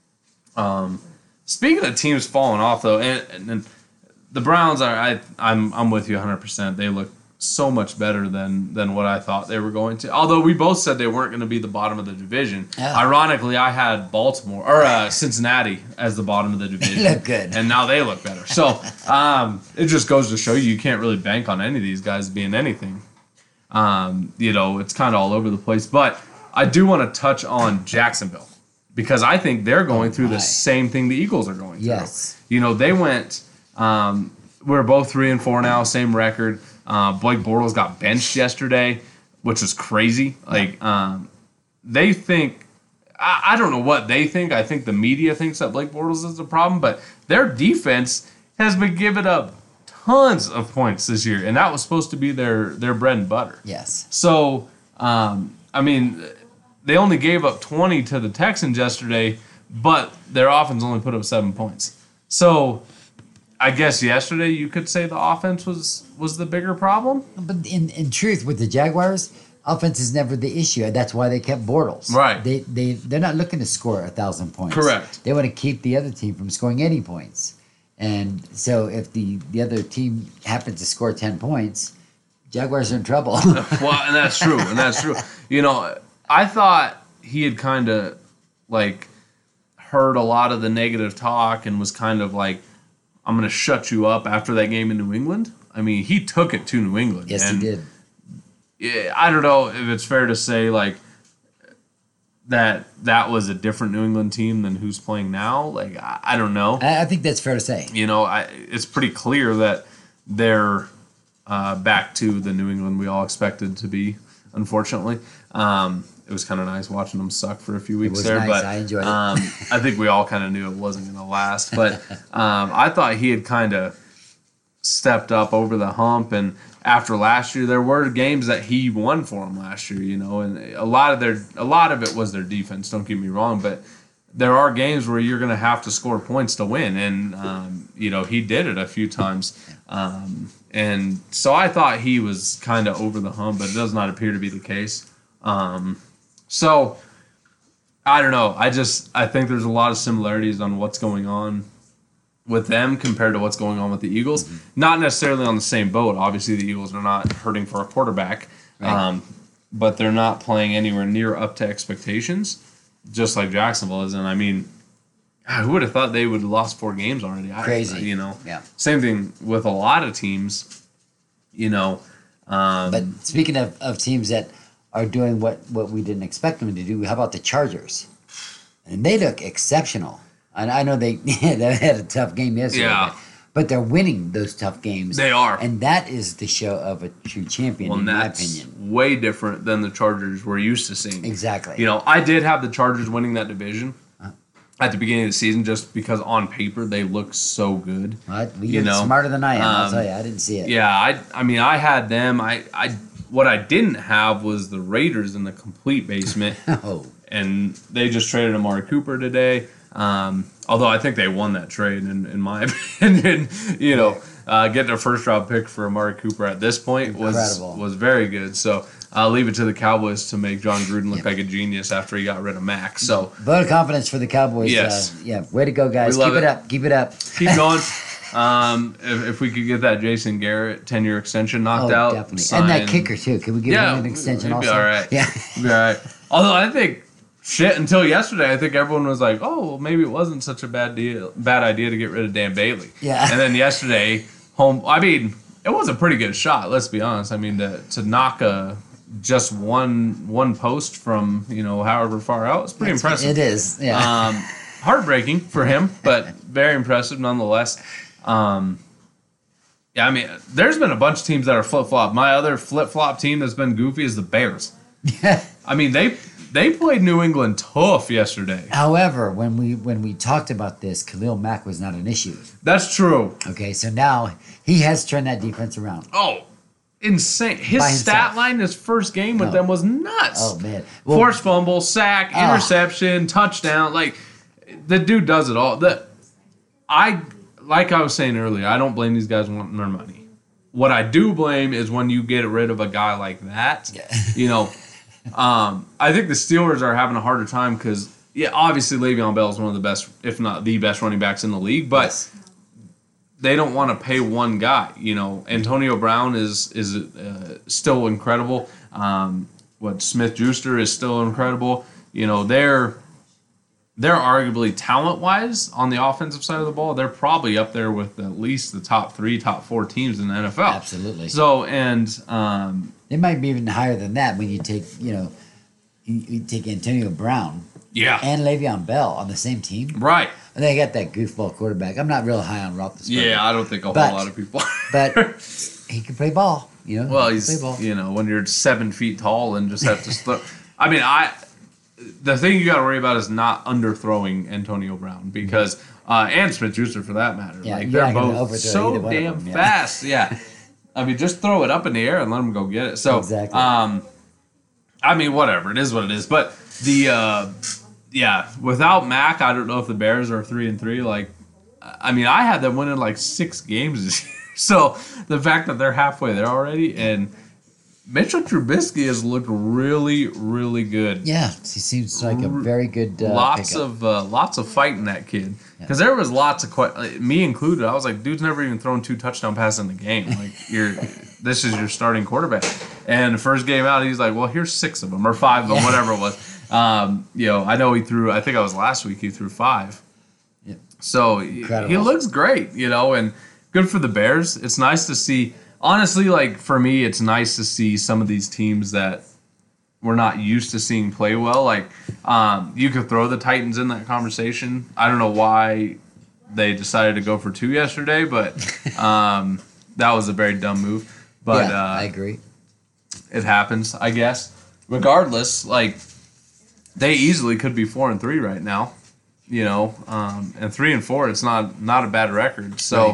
Speaking of teams falling off, though, and the Browns I'm with you 100%. They look so much better than what I thought they were going to. Although we both said they weren't going to be the bottom of the division. Yeah. Ironically, I had Baltimore or Cincinnati as the bottom of the division. They look good, and now they look better. So it just goes to show you can't really bank on any of these guys being anything. You know, it's kind of all over the place. But I do want to touch on Jacksonville because I think they're going through the same thing the Eagles are going through. Yes. You know, they went. We're both 3-4 now, same record. Blake Bortles got benched yesterday, which is crazy. Like, they think, I don't know what they think. I think the media thinks that Blake Bortles is the problem, but their defense has been giving up tons of points this year, and that was supposed to be their bread and butter. Yes. So, I mean, they only gave up 20 to the Texans yesterday, but their offense only put up 7 points. So, I guess yesterday you could say the offense was the bigger problem. But in truth, with the Jaguars, offense is never the issue. That's why they kept Bortles. Right. They're not looking to score 1,000 points. Correct. They want to keep the other team from scoring any points. And so if the other team happens to score 10 points, Jaguars are in trouble. Well, and that's true. You know, I thought he had kind of like heard a lot of the negative talk and was kind of like, I'm going to shut you up after that game in New England. I mean, he took it to New England. Yes, he did. Yeah, I don't know if it's fair to say like that was a different New England team than who's playing now. Like, I don't know. I think that's fair to say. You know, it's pretty clear that they're back to the New England we all expected to be, unfortunately. It was kind of nice watching them suck for a few weeks there. Nice. But I enjoyed it. I think we all kind of knew it wasn't going to last. But I thought he had kind of stepped up over the hump. And after last year, there were games that he won for them last year, you know. And a lot of it was their defense, don't get me wrong. But there are games where you're going to have to score points to win. And, you know, he did it a few times. And so I thought he was kind of over the hump, but it does not appear to be the case. So I don't know. I think there's a lot of similarities on what's going on with them compared to what's going on with the Eagles. Mm-hmm. Not necessarily on the same boat. Obviously, the Eagles are not hurting for a quarterback, right. But they're not playing anywhere near up to expectations, just like Jacksonville is. And I mean, who would have thought they would have lost 4 games already? Crazy. You know, yeah. Same thing with a lot of teams. You know, but speaking of teams that are doing what we didn't expect them to do, how about the Chargers? And they look exceptional. And I know they had a tough game yesterday, yeah. but they're winning those tough games. They are. And that is the show of a true champion, in my opinion. Way different than the Chargers we're used to seeing. Exactly. You know, I did have the Chargers winning that division at the beginning of the season just because on paper they look so good. You're smarter than I am, I'll tell you. I didn't see it. Yeah, I mean, I had them. What I didn't have was the Raiders in the complete basement. Oh. And they just traded Amari Cooper today. Although I think they won that trade, in my opinion. You know, getting a first-round pick for Amari Cooper at this point was very good. So I'll leave it to the Cowboys to make John Gruden look like a genius after he got rid of Mac. So vote of confidence for the Cowboys. Yes. Way to go, guys. Keep it up. Keep it up. Keep going. If we could get that Jason Garrett 10-year extension knocked out. Definitely. And that kicker, too. Can we give him an extension also? Be all right. Yeah. Be all right. Although I think, until yesterday, I think everyone was like, oh, well, maybe it wasn't such a bad idea to get rid of Dan Bailey. Yeah. And then yesterday, it was a pretty good shot, let's be honest. I mean, to knock just one post from, however far out, it's pretty impressive. It is, yeah. Heartbreaking for him, but very impressive nonetheless. Yeah, I mean, there's been a bunch of teams that are flip-flop. My other flip-flop team that's been goofy is the Bears. Yeah. I mean, they played New England tough yesterday. However, when we talked about this, Khalil Mack was not an issue. That's true. Okay, so now he has turned that defense around. Oh, insane. His stat line his first game with them was nuts. Oh, man. Forced fumble, sack, interception, touchdown. Like, the dude does it all. like I was saying earlier, I don't blame these guys wanting their money. What I do blame is when you get rid of a guy like that. Yeah. You know, I think the Steelers are having a harder time because, yeah, obviously Le'Veon Bell is one of the best, if not the best running backs in the league, but Yes. they don't want to pay one guy. You know, Antonio Brown is still incredible. Smith-Schuster is still incredible. You know, they're arguably talent-wise on the offensive side of the ball, they're probably up there with at least the top 3, top 4 teams in the NFL. Absolutely. So, and They might be even higher than that when you take, you take Antonio Brown yeah, and Le'Veon Bell on the same team. right. And they got that goofball quarterback. I'm not real high on Roethlisberger. Yeah, I don't think a whole But- lot of people. But he can play ball, Well, He can he's play ball. when you're 7 feet tall and just have to throw. I mean, the thing you got to worry about is not underthrowing Antonio Brown because and Smith-Schuster for that matter. Yeah, Like you're they're not gonna both overthrow so either one of damn them, yeah. fast. Yeah, I mean, just throw it up in the air and let them go get it. So Exactly. I mean, whatever. It is what it is. But without Mac, I don't know if the Bears are 3-3. Like, I mean, I had them winning like 6 games this year. So the fact that they're halfway there already, and Mitchell Trubisky has looked really, really good. Yeah, he seems like a very good Lots pickup. of fighting that kid. Because there was lots of me included. I was like, dude's never even thrown 2 touchdown passes in the game. Like this is your starting quarterback. And the first game out, he's like, well, here's 6 of them or 5 of them, whatever it was. I know he threw. I think it was last week. He threw 5. Yep. So Incredible. he looks great, and good for the Bears. It's nice to see. Honestly, like for me, it's nice to see some of these teams that we're not used to seeing play well. Like you could throw the Titans in that conversation. I don't know why they decided to go for 2 yesterday, but that was a very dumb move. But yeah, I agree. it happens, I guess. Regardless, like they easily could be 4-3 right now, and 3-4. It's not a bad record. So,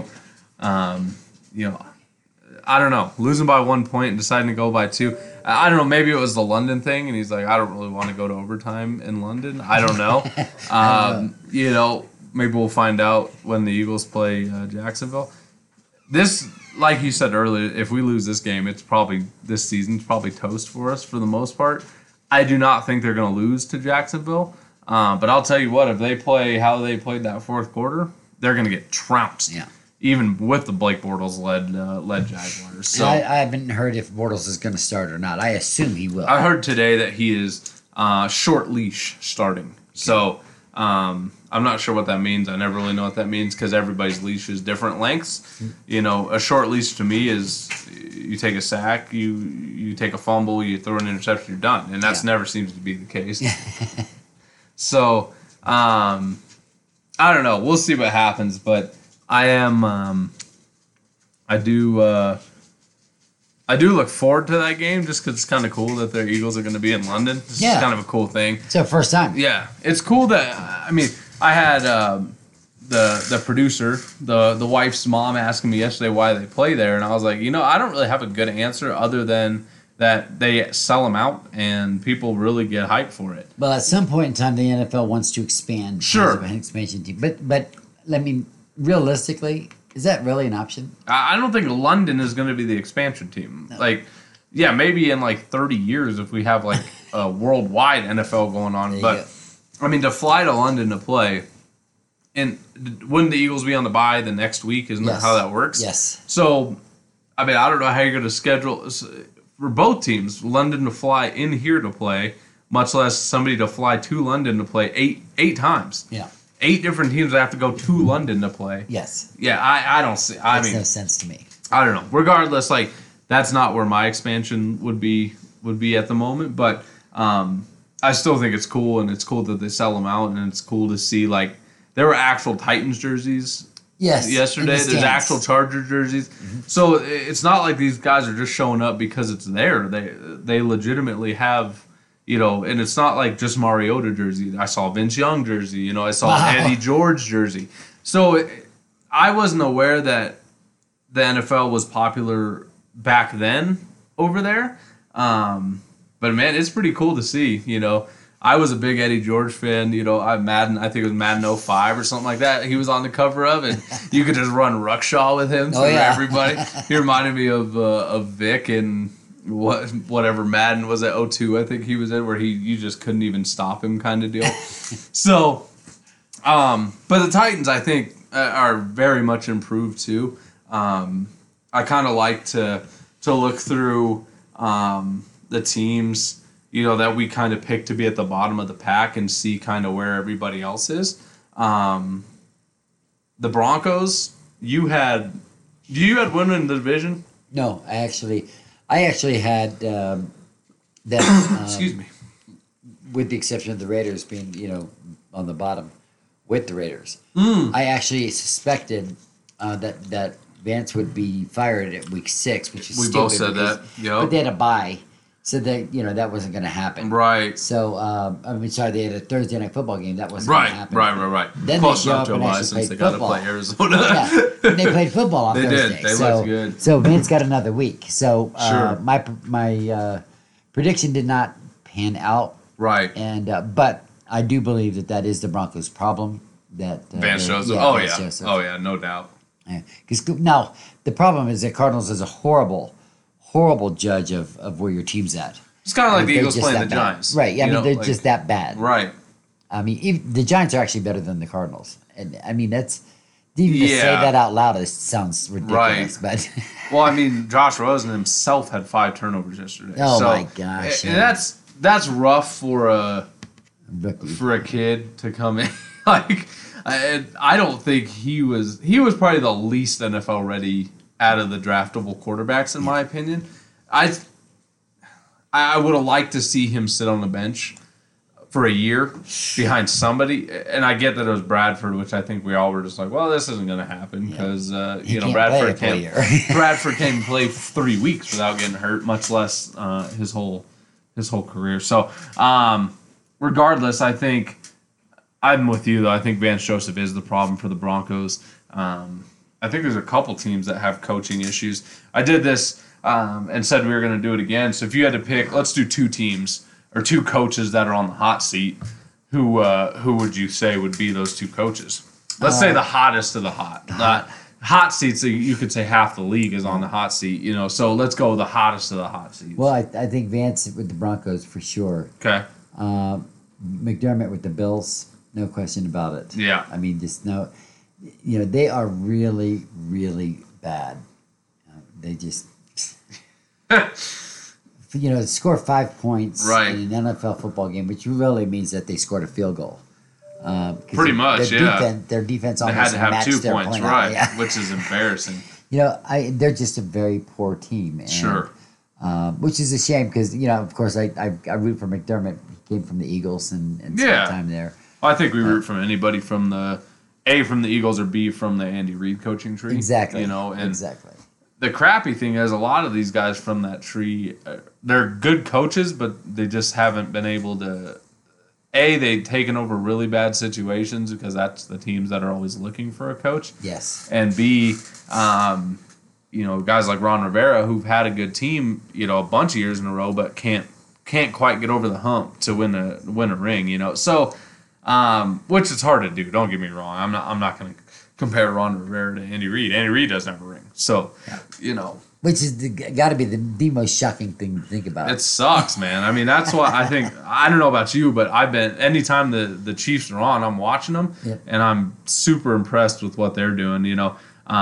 I don't know. Losing by 1 point and deciding to go by 2. I don't know. Maybe it was the London thing, and he's like, I don't really want to go to overtime in London. I don't know. Maybe we'll find out when the Eagles play Jacksonville. This, like you said earlier, if we lose this game, this season's probably toast for us for the most part. I do not think they're going to lose to Jacksonville. But I'll tell you what, if they play how they played that fourth quarter, they're going to get trounced. Yeah. Even with the Blake Bortles led Jaguars. So I haven't heard if Bortles is going to start or not. I assume he will. I heard today that he is short leash starting. So I'm not sure what that means. I never really know what that means because everybody's leash is different lengths. A short leash to me is you take a sack, you take a fumble, you throw an interception, you're done. And that's never seems to be the case. So I don't know. We'll see what happens, but I am. I do look forward to that game just because it's kind of cool that their Eagles are going to be in London. This is kind of a cool thing. It's our first time. Yeah, it's cool that I had the producer, the wife's mom, asking me yesterday why they play there, and I was like, I don't really have a good answer other than that they sell them out and people really get hyped for it. Well, at some point in time, the NFL wants to expand. Sure. An expansion team, but realistically, is that really an option? I don't think London is going to be the expansion team. No. Like, yeah, maybe in like 30 years if we have like a worldwide NFL going on. But, to fly to London to play, and wouldn't the Eagles be on the bye the next week? Isn't that how that works? Yes. So, I don't know how you're going to schedule for both teams, London to fly in here to play, much less somebody to fly to London to play eight times. Yeah. 8 different teams that have to go to London to play. Yes. Yeah, I don't see. Makes no sense to me. I don't know. Regardless, like that's not where my expansion would be at the moment. But I still think it's cool, and it's cool that they sell them out, and it's cool to see like there were actual Titans jerseys. Yes. Yesterday, there's actual Charger jerseys. Mm-hmm. So it's not like these guys are just showing up because it's there. They legitimately have. And it's not like just Mariota jersey. I saw Vince Young jersey. I saw Eddie George jersey. So I wasn't aware that the NFL was popular back then over there. But man, it's pretty cool to see. I was a big Eddie George fan. You know, I think it was Madden '05 or something like that. He was on the cover of, and you could just run Ruckshaw with him through everybody. He reminded me of Vic and whatever Madden was at '02. I think he was in, where you just couldn't even stop him, kind of deal. So, but the Titans, I think, are very much improved too. I kind of like to look through the teams, you know, that we kind of pick to be at the bottom of the pack and see kind of where everybody else is. The Broncos, you had winning the division? No, I actually had that. Excuse me. With the exception of the Raiders being, you know, on the bottom with the Raiders. I actually suspected that Vance would be fired at week 6, which is we stupid. both said that. Yeah. But they had a bye, so that, you know, that wasn't going to happen. Right. So they had a Thursday night football game that wasn't going to happen. Right. Then Close they go enough up to a and bye actually since play they got to football. play Arizona. Yeah, and they played football on They Thursday. did. They so, looked good. So Vince got another week. So Sure. my prediction did not pan out. Right. And but I do believe that is the Broncos' problem. That Vance Joseph. Vance Joseph. Oh yeah, no doubt. Because now the problem is that Cardinals is a horrible judge of where your team's at. It's kind of like the They're Eagles just playing the that bad. Giants. Right. Yeah, I You mean, know, they're like- just that bad. Right. I mean, the Giants are actually better than the Cardinals. And I mean, that's even to say Yeah. that out loud sounds ridiculous. But Well, I mean, Josh Rosen himself had 5 turnovers yesterday. Oh, So, my gosh, And yeah. that's rough for a rookie. kid to come in. Like, I don't think he was probably the least NFL ready out of the draftable quarterbacks, in my opinion. I would have liked to see him sit on the bench for a year behind somebody, and I get that it was Bradford, which I think we all were just like, well, this isn't going to happen because He can't Bradford play a full can't. year. Bradford can't play 3 weeks without getting hurt, much less his whole career. So, regardless, I think I'm with you though. I think Vance Joseph is the problem for the Broncos. I think there's a couple teams that have coaching issues. I did this and said we were going to do it again. So if you had to pick, let's do 2 teams or 2 coaches that are on the hot seat. Who would you say would be those 2 coaches? Let's say the hottest of the hot. Not hot seats. You could say half the league is on the hot seat. You know, so let's go with the hottest of the hot seats. Well, I think Vance with the Broncos for sure. Okay. McDermott with the Bills, no question about it. Yeah. I mean, just no. You know, they are really, really bad. They just, you know, score 5 points Right. in an NFL football game, which really means that they scored a field goal. 'Cause Pretty much, yeah. Their defense They had almost to have matched 2 their points, point. right? Yeah. Which is embarrassing. You know, they're just a very poor team. And, Sure. which is a shame because, you know, of course, I root for McDermott. He came from the Eagles and spent Yeah. time there. I think we root from anybody from the Eagles or B from the Andy Reid coaching tree. Exactly. You know, and exactly. the crappy thing is a lot of these guys from that tree, they're good coaches, but they just haven't been able to. They've taken over really bad situations because that's the teams that are always looking for a coach. Yes. And B, you know, guys like Ron Rivera who've had a good team, you know, a bunch of years in a row, but can't quite get over the hump to win a ring. You know, so which is hard to do. Don't get me wrong. I'm not going to compare Ron Rivera to Andy Reid. Andy Reid doesn't have a ring, so you know. Which is got to be the most shocking thing to think about. It sucks, man. I mean, that's why I think I don't know about you, but I've been anytime the Chiefs are on, I'm watching them, Yep. and I'm super impressed with what they're doing. You know,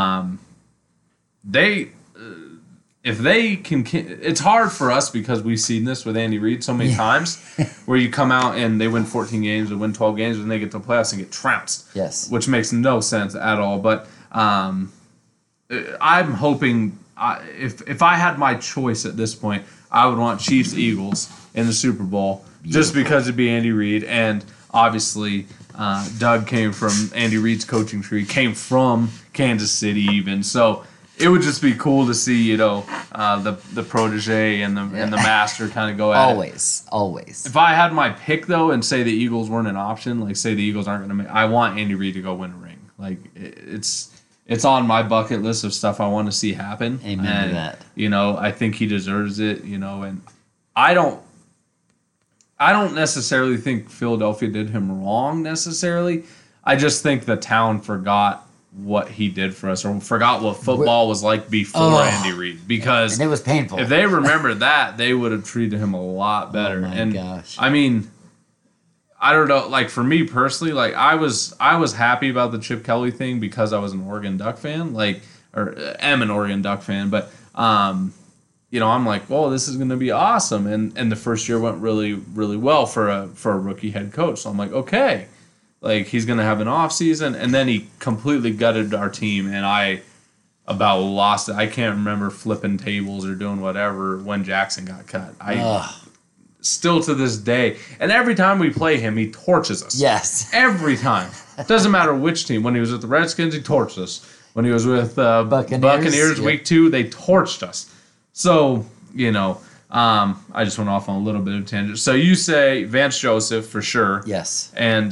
if they can, it's hard for us because we've seen this with Andy Reid so many times, where you come out and they win 14 games or win 12 games, and they get to the playoffs and get trounced. Yes. Which makes no sense at all. But I'm hoping. If I had my choice at this point, I would want Chiefs Eagles in the Super Bowl just because it'd be Andy Reid, and obviously Doug came from Andy Reid's coaching tree, came from Kansas City even, so it would just be cool to see, you know, the protege and the master kind of go at it. Always. If I had my pick though, and say the Eagles weren't an option, like say the Eagles aren't going to make, I want Andy Reid to go win a ring. Like it's on my bucket list of stuff I want to see happen. Amen to that. You know, I think he deserves it. You know, and I I don't necessarily think Philadelphia did him wrong necessarily. I just think the town forgot what he did for us, or forgot what football was like before Andy Reid. Because and it was painful. if they remember that, they would have treated him a lot better. Oh my gosh. I mean, I don't know. Like for me personally, like I was happy about the Chip Kelly thing because I was an Oregon Duck fan, or am an Oregon Duck fan. But you know, I'm like, well, this is going to be awesome. And the first year went really, really well for a rookie head coach. So I'm like, okay, like he's going to have an off season. And then he completely gutted our team, and I about lost it. I can't remember flipping tables or doing whatever when Jackson got cut. Still to this day. And every time we play him, he torches us. Yes. Every time. Doesn't matter which team. When he was with the Redskins, he torched us. When he was with Buccaneers yep. week 2, they torched us. So, you know, I just went off on a little bit of a tangent. So you say Vance Joseph for sure. Yes. And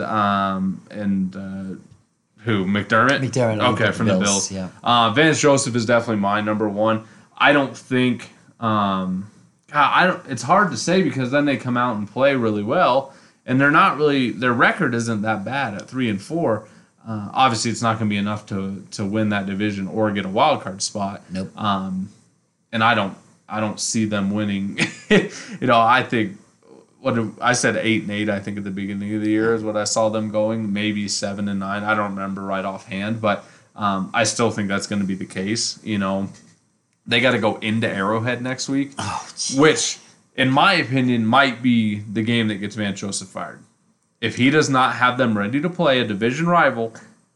who? McDermott? McDermott. Okay, from the Bills. Yeah. Vance Joseph is definitely my number one. I don't think it's hard to say because then they come out and play really well, and they're not really, their record isn't that bad at 3-4. Obviously, it's not going to be enough to win that division or get a wild card spot. Nope. And I don't see them winning. You know, I think I said 8-8. I think at the beginning of the year is what I saw them going. Maybe 7-9. I don't remember right offhand, but I still think that's going to be the case. You know, they got to go into Arrowhead next week, which, in my opinion, might be the game that gets Vance Joseph fired. If he does not have them ready to play a division rival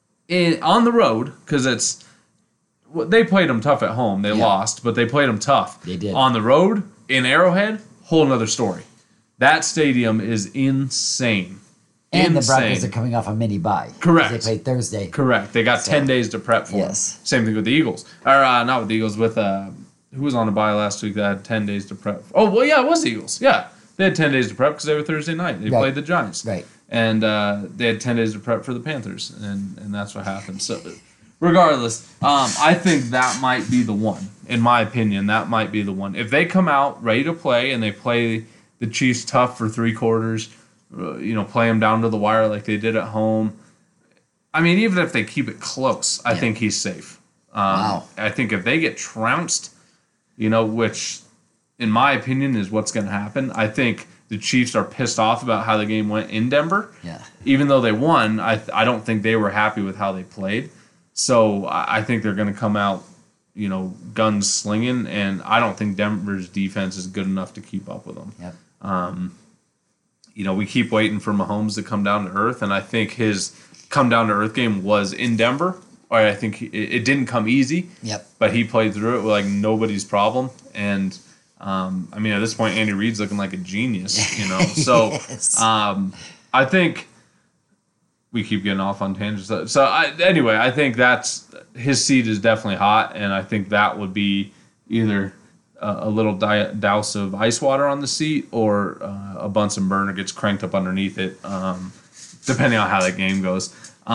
on the road, because they played them tough at home. They lost, but they played them tough. They did. On the road, in Arrowhead, whole nother story. That stadium is insane. And the Broncos are coming off a mini bye. Correct. They played Thursday. Correct. They got 10 days to prep for Yes. them. Same thing with the Eagles. Or not with the Eagles, with who was on the bye last week that had 10 days to prep? Oh, well, yeah, it was the Eagles. Yeah. They had 10 days to prep because they were Thursday night. They played the Giants. Right. And they had 10 days to prep for the Panthers, and that's what happened. So, regardless, I think that might be the one. In my opinion, that might be the one. If they come out ready to play and they play the Chiefs tough for 3 quarters, you know, play them down to the wire like they did at home. I mean, even if they keep it close, I think he's safe. Wow. I think if they get trounced, you know, which in my opinion is what's going to happen, I think the Chiefs are pissed off about how the game went in Denver. Yeah. Even though they won, I don't think they were happy with how they played. So I think they're going to come out, you know, guns slinging, and I don't think Denver's defense is good enough to keep up with them. Yep. You know, we keep waiting for Mahomes to come down to earth, and I think his come down to earth game was in Denver. Or I think it didn't come easy. Yep. But he played through it like nobody's problem, and I mean, at this point, Andy Reid's looking like a genius, you know. So Yes. I think we keep getting off on tangents. So anyway, I think that's his seat is definitely hot, and I think that would be either a little douse of ice water on the seat or a Bunsen burner gets cranked up underneath it, depending on how that game goes.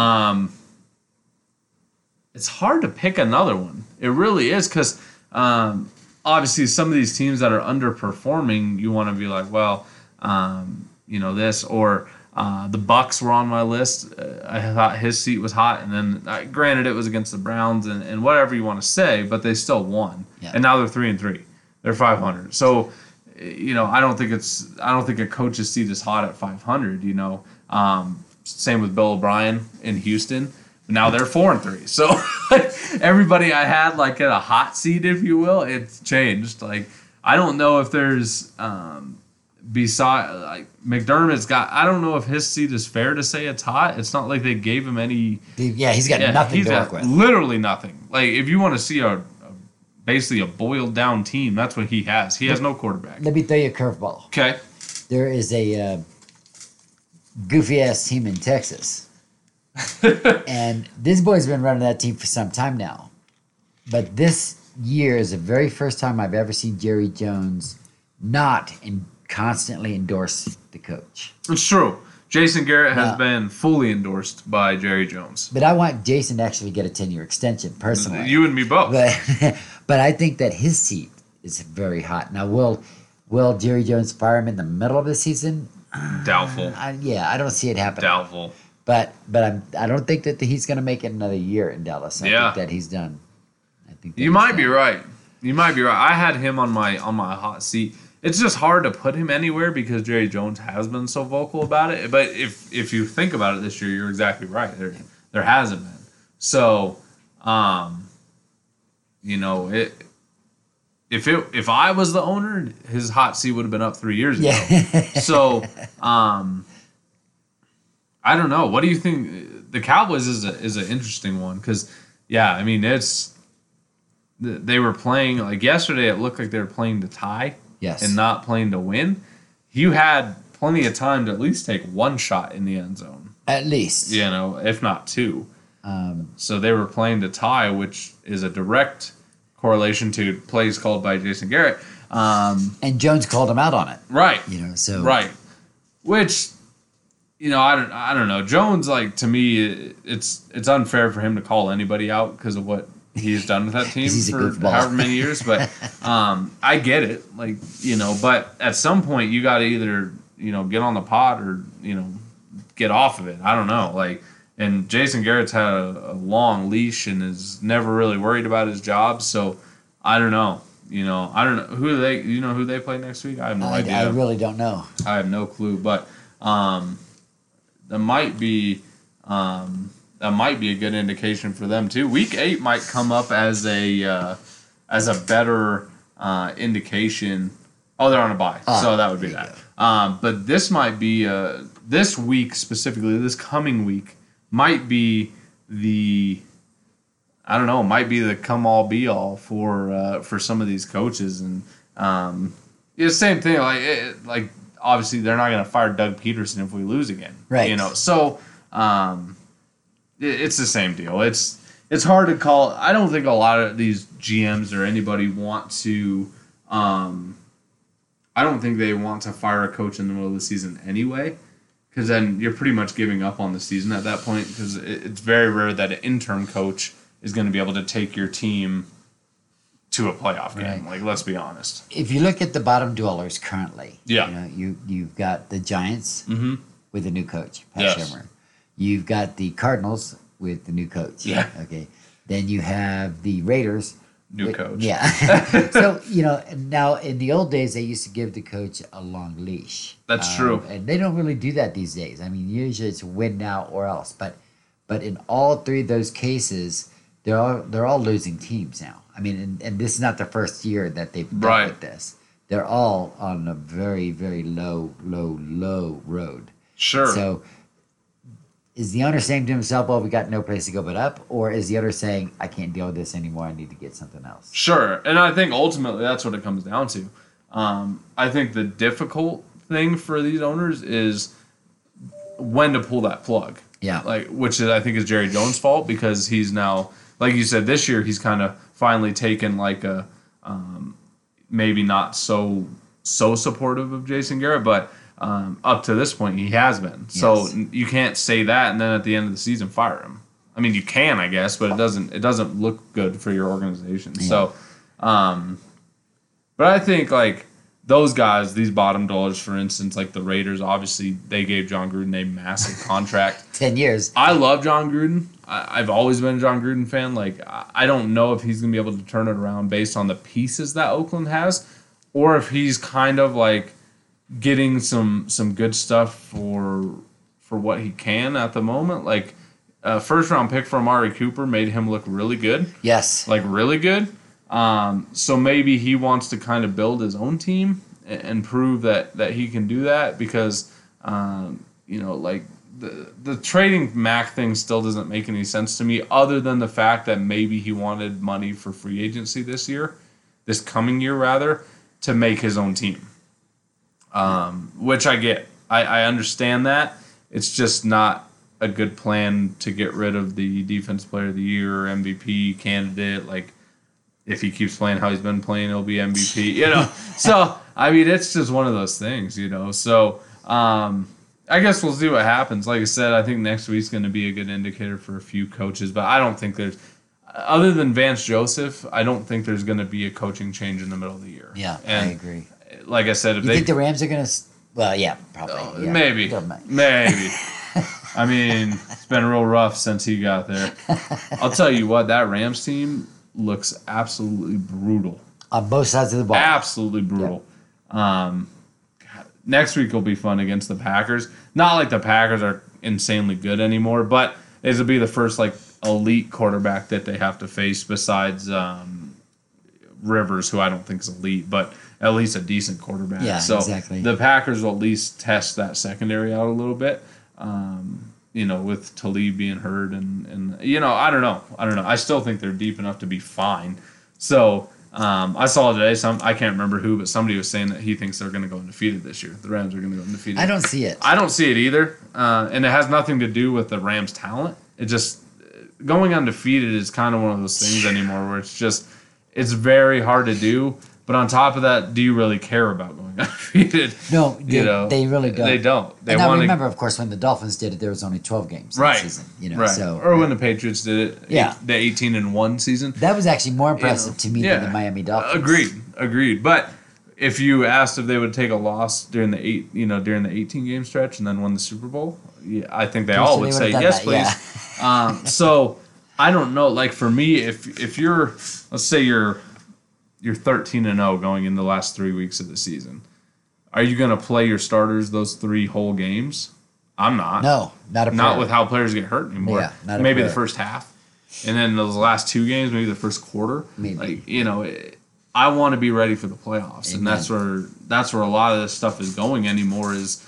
It's hard to pick another one. It really is because obviously some of these teams that are underperforming, you want to be like, well, you know, this or the Bucks were on my list. I thought his seat was hot, and then granted it was against the Browns and whatever you want to say, but they still won, and now they're 3-3. They're 500. So, you know, I don't think a coach's seat is hot at 500. You know, same with Bill O'Brien in Houston. Now they're 4-3. So everybody I had like at a hot seat, if you will, it's changed. Like I don't know if there's beside like McDermott's got. I don't know if his seat is fair to say it's hot. It's not like they gave him any. Yeah, he's got nothing to work with. Literally nothing. Like if you want to see basically a boiled down team, that's what he has. He has no quarterback. Let me throw you a curveball. Okay. There is a goofy ass team in Texas. And this boy's been running that team for some time now. But this year is the very first time I've ever seen Jerry Jones not constantly endorse the coach. It's true. Jason Garrett has been fully endorsed by Jerry Jones. But I want Jason to actually get a 10-year extension, personally. You and me both. But I think that his seat is very hot. Now, will Jerry Jones fire him in the middle of the season? Doubtful. I don't see it happening. Doubtful. But I don't think that he's going to make it another year in Dallas. I think that he's done. I think you might be right. You might be right. I had him on my hot seat. It's just hard to put him anywhere because Jerry Jones has been so vocal about it. But if you think about it this year, you're exactly right. There hasn't been. So, you know, if I was the owner, his hot seat would have been up 3 years ago. So, I don't know. What do you think? The Cowboys is an interesting one because, yeah, I mean they were playing like yesterday. It looked like they were playing to tie, and not playing to win. You had plenty of time to at least take one shot in the end zone, at least, you know, if not two. So they were playing to tie, which is a direct correlation to plays called by Jason Garrett. And Jones called him out on it, right? You know, so right, which. You know, I don't know. Jones, like, to me, it's unfair for him to call anybody out because of what he's done with that team for however many years. But I get it, like, you know. But at some point, you got to either, you know, get on the pot or, you know, get off of it. I don't know, like. And Jason Garrett's had a long leash and is never really worried about his job. So I don't know. You know, I don't know who they. You know who they play next week? I have no idea. I really don't know. I have no clue, but. That might be a good indication for them too. Week 8 might come up as a better indication. Oh, they're on a bye, so that would be that. But this might be this week specifically. This coming week might be might be the come all be all for some of these coaches and the same thing like. Obviously, they're not going to fire Doug Peterson if we lose again, right? You know, so it's the same deal. It's hard to call. I don't think a lot of these GMs or anybody want to. I don't think they want to fire a coach in the middle of the season anyway, because then you're pretty much giving up on the season at that point. Because it's very rare that an interim coach is going to be able to take your team to a playoff game. Like, let's be honest. If you look at the bottom dwellers currently, you know, you've got the Giants with a new coach, Pat Shurmur. You've got the Cardinals with the new coach. Yeah. Okay. Then you have the Raiders. New coach. Yeah. So, you know, now in the old days, they used to give the coach a long leash. That's true. And they don't really do that these days. I mean, usually it's win now or else. But in all three of those cases, they're all losing teams now. I mean, and this is not the first year that they've dealt with this. They're all on a very, very low road. Sure. So is the owner saying to himself, well, we got no place to go but up? Or is the owner saying, I can't deal with this anymore, I need to get something else? Sure. And I think ultimately that's what it comes down to. I think the difficult thing for these owners is when to pull that plug. Yeah. Like, which is, I think, is Jerry Jones' fault because he's now, like you said, this year he's kind of finally taken like a maybe not so supportive of Jason Garrett, but up to this point he has been. Yes. So you can't say that and then at the end of the season fire him. I mean, you can, I guess, but it doesn't look good for your organization. Yeah. So, but I think like those guys, these bottom dwellers, for instance, like the Raiders, obviously they gave John Gruden a massive contract. 10 years. I love John Gruden. I've always been a John Gruden fan. Like, I don't know if he's going to be able to turn it around based on the pieces that Oakland has, or if he's kind of like getting some good stuff for what he can at the moment. Like, first round pick for Amari Cooper made him look really good. Yes. Like, really good. So maybe he wants to kind of build his own team and prove that he can do that because, like the trading Mac thing still doesn't make any sense to me other than the fact that maybe he wanted money for free agency this coming year rather, to make his own team, which I get. I understand that. It's just not a good plan to get rid of the Defense Player of the Year, MVP candidate, like, if he keeps playing how he's been playing, he'll be MVP, So, I mean, it's just one of those things, So, I guess we'll see what happens. Like I said, I think next week's going to be a good indicator for a few coaches, but I don't think there's, other than Vance Joseph, I don't think there's going to be a coaching change in the middle of the year. Yeah, and I agree. Like I said, you think the Rams are going to Well, yeah, probably. Yeah. Maybe. Maybe. I mean, it's been real rough since he got there. I'll tell you what, that Rams team looks absolutely brutal. On both sides of the ball. Absolutely brutal. God, next week will be fun against the Packers. Not like the Packers are insanely good anymore, but this will be the first like elite quarterback that they have to face besides Rivers, who I don't think is elite, but at least a decent quarterback. Yeah, so exactly. The Packers will at least test that secondary out a little bit. With Talib being hurt and I don't know. I still think they're deep enough to be fine. So I saw today I can't remember who, but somebody was saying that he thinks they're going to go undefeated this year. The Rams are going to go undefeated. I don't see it. I don't see it either, and it has nothing to do with the Rams' talent. It just going undefeated is kind of one of those things anymore where it's very hard to do. But on top of that, do you really care about going undefeated? No, they really don't. They don't. They now remember, of course, when the Dolphins did it, there was only 12 games right. that season. Right. So, or when the Patriots did it, yeah. The 18-1 season. That was actually more impressive to me than the Miami Dolphins. Agreed. But if you asked if they would take a loss during the 18 game stretch and then win the Super Bowl, yeah, I think they all would say yes, please. Yeah. So I don't know. Like for me, if you're, let's say you're 13-0 going in the last 3 weeks of the season. Are you going to play your starters those 3 whole games? I'm not. No, not with how players get hurt anymore. Yeah, maybe the first half, and then those last 2 games, maybe the first quarter. Maybe. I want to be ready for the playoffs, Amen. and that's where a lot of this stuff is going anymore. Is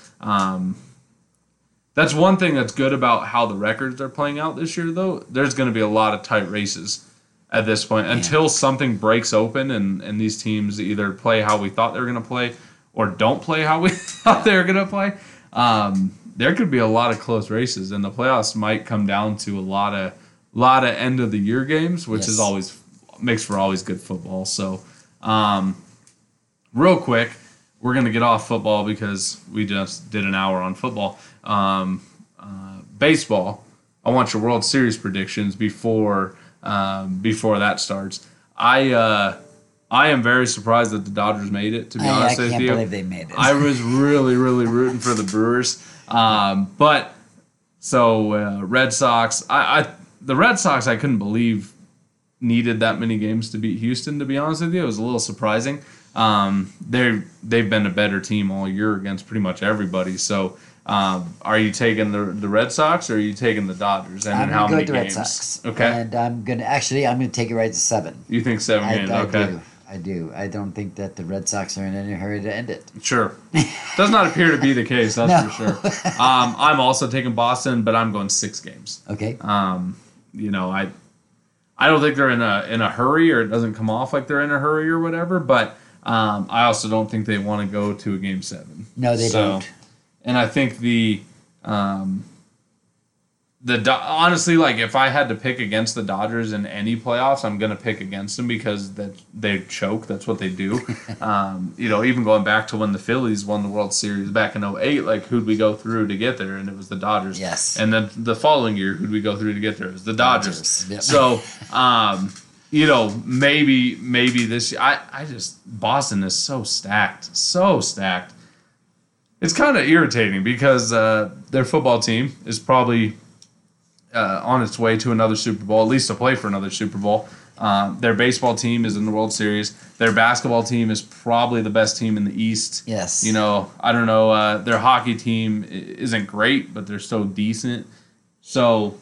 that's one thing that's good about how the records are playing out this year. Though there's going to be a lot of tight races at this point until something breaks open and these teams either play how we thought they were going to play or don't play how we thought they were going to play. There could be a lot of close races, and the playoffs might come down to a lot of end of the year games, which is always makes for always good football. So, real quick, we're going to get off football because we just did an hour on football. Baseball, I want your World Series predictions before that starts. I am very surprised that the Dodgers made it, to be honest with you. I can't believe they made it. I was really, really rooting for the Brewers. Red Sox, the Red Sox I couldn't believe needed that many games to beat Houston, to be honest with you. It was a little surprising. They've been a better team all year against pretty much everybody. So are you taking the Red Sox or are you taking the Dodgers? And I'm how many going to go with games? Red Sox. Okay. And I'm going to take it right to 7. You think 7 games? Okay. I do. I don't think that the Red Sox are in any hurry to end it. Sure. Does not appear to be the case, that's for sure. I'm also taking Boston, but I'm going 6 games. Okay. I don't think they're in a hurry, or it doesn't come off like they're in a hurry or whatever, but I also don't think they want to go to a game 7. No, they don't. And I think honestly, like if I had to pick against the Dodgers in any playoffs, I'm going to pick against them because they choke. That's what they do. Even going back to when the Phillies won the World Series back in 2008, like who'd we go through to get there? And it was the Dodgers. Yes. And then the following year, who'd we go through to get there? It was the Dodgers. Yep. So, maybe this year, Boston is so stacked. So stacked. It's kind of irritating because their football team is probably on its way to another Super Bowl, at least to play for another Super Bowl. Their baseball team is in the World Series. Their basketball team is probably the best team in the East. Yes. I don't know. Their hockey team isn't great, but they're so decent. So,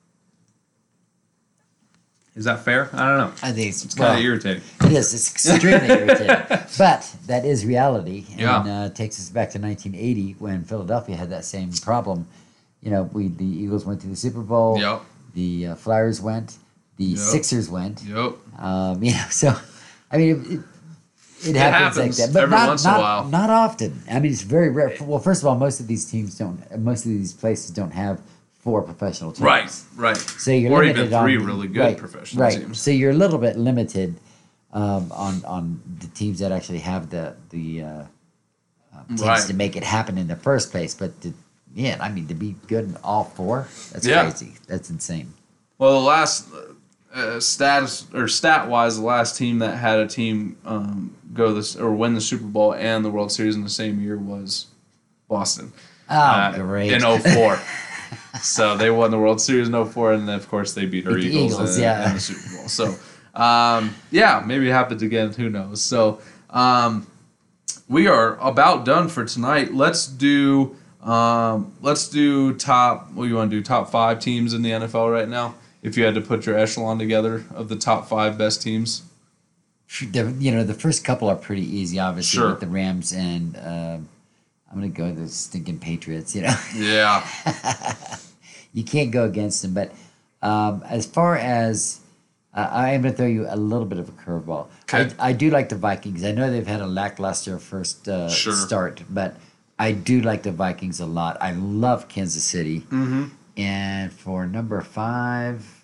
is that fair? I don't know. I think it's kind of irritating. It is. It's extremely irritating. But that is reality. Yeah. And takes us back to 1980 when Philadelphia had that same problem. The Eagles went to the Super Bowl. Yep. The Flyers went. The Sixers went. Yep. So, I mean, it happens like that. But every once in a while. Not often. I mean, it's very rare. Well, first of all, most of these places don't have 4 professional teams. Right. So you're or limited even 3 really good professional teams. So you're a little bit limited on the teams that actually have the teams to make it happen in the first place. But to be good in all 4, that's crazy. That's insane. Well, the last stat-wise, the last team that had a team win the Super Bowl and the World Series in the same year was Boston. Oh, great. In 04. So they won the World Series in 04, and then, of course, they beat our Beat the Eagles in the Super Bowl. So, yeah, maybe it happens again. Who knows? So, we are about done for tonight. Let's do top. What do you want to do? Top 5 teams in the NFL right now. If you had to put your echelon together of the top 5 best teams. The first couple are pretty easy, obviously, Sure. with the Rams and I'm going to go with the stinking Patriots. Yeah. You can't go against them. But as far as I am going to throw you a little bit of a curveball. Okay. I do like the Vikings. I know they've had a lackluster first Sure. start, but I do like the Vikings a lot. I love Kansas City. Mm-hmm. And for number 5,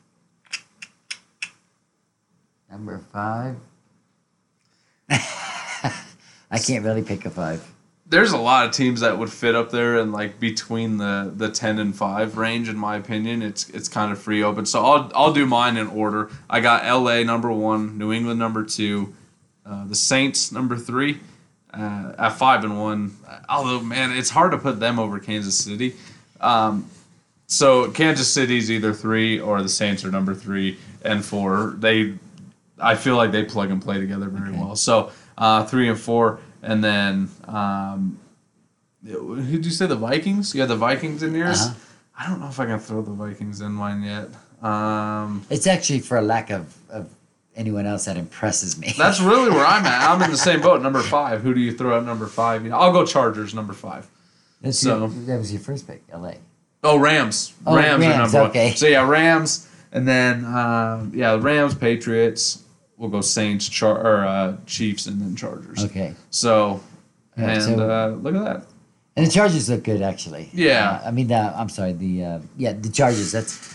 I can't really pick a 5. There's a lot of teams that would fit up there and like between the 10 and 5 range, in my opinion. It's kind of free open. So I'll do mine in order. I got LA number 1, New England number 2, the Saints number 3, at 5-1. Although, man, it's hard to put them over Kansas City. So Kansas City's either 3 or the Saints are number 3 and 4. I feel like they plug and play together very well. So 3 and 4. And then, who did you say, the Vikings? You had the Vikings in yours? Uh-huh. I don't know if I can throw the Vikings in mine yet. It's actually for a lack of anyone else that impresses me. That's really where I'm at. I'm in the same boat, number 5. Who do you throw at number 5? I'll go Chargers, number 5. That was your first pick, LA. Oh, Rams. Oh, Rams are Rams, number okay. 1. So, yeah, Rams. And then, Rams, Patriots. We'll go Saints, Chiefs, and then Chargers. Okay. So, Yeah, look at that. And the Chargers look good, actually. Yeah. I'm sorry. The Chargers.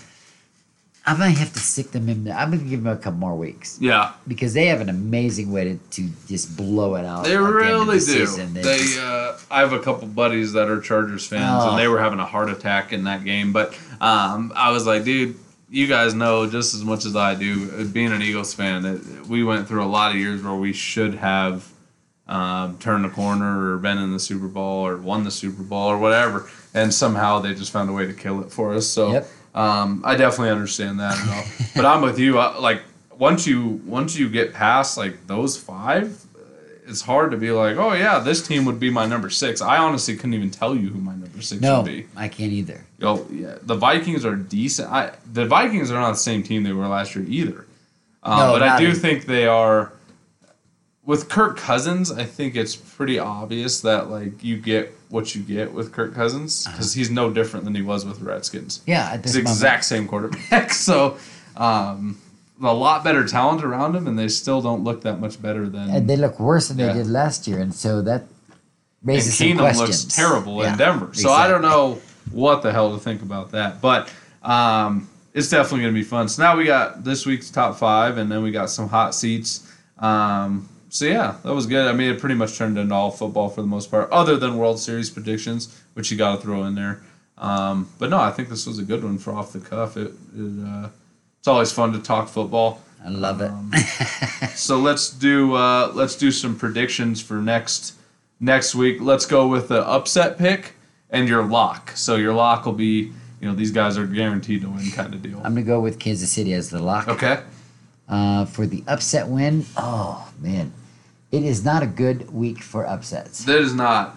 I might have to stick them in there. I'm going to give them a couple more weeks. Yeah. Because they have an amazing way to just blow it out. They at the end of really the do. season. I have a couple buddies that are Chargers fans, and they were having a heart attack in that game. But I was like, dude, you guys know just as much as I do, being an Eagles fan, that we went through a lot of years where we should have turned the corner or been in the Super Bowl or won the Super Bowl or whatever, and somehow they just found a way to kill it for us. So Yep. I definitely understand that. And all. But I'm with you. Once you get past like those 5, it's hard to be like, oh yeah, this team would be my number 6. I honestly couldn't even tell you who my number 6 would be. No, I can't either. Yeah, the Vikings are decent. The Vikings are not the same team they were last year either. No, but I not do even. think they are. With Kirk Cousins, I think it's pretty obvious that like you get what you get with Kirk Cousins because he's no different than he was with the Redskins. Yeah, at It's this the exact same quarterback. So, a lot better talent around him, and they still don't look that much better than. And they look worse than Yeah. they did last year, and so that And raises some Keenum questions. looks terrible Yeah, in Denver. So I don't exactly. know what the hell to think about that. But it's definitely going to be fun. So now we got this week's top 5, and then we got some hot seats. So yeah, that was good. I mean, it pretty much turned into all football for the most part, other than World Series predictions, which you got to throw in there. But no, I think this was a good one for off the cuff. It's always fun to talk football. I love it. So let's do some predictions for next week. Let's go with the upset pick and your lock. So your lock will be, these guys are guaranteed to win kind of deal. I'm going to go with Kansas City as the lock. Okay. For the upset win, oh, man. It is not a good week for upsets. That is not.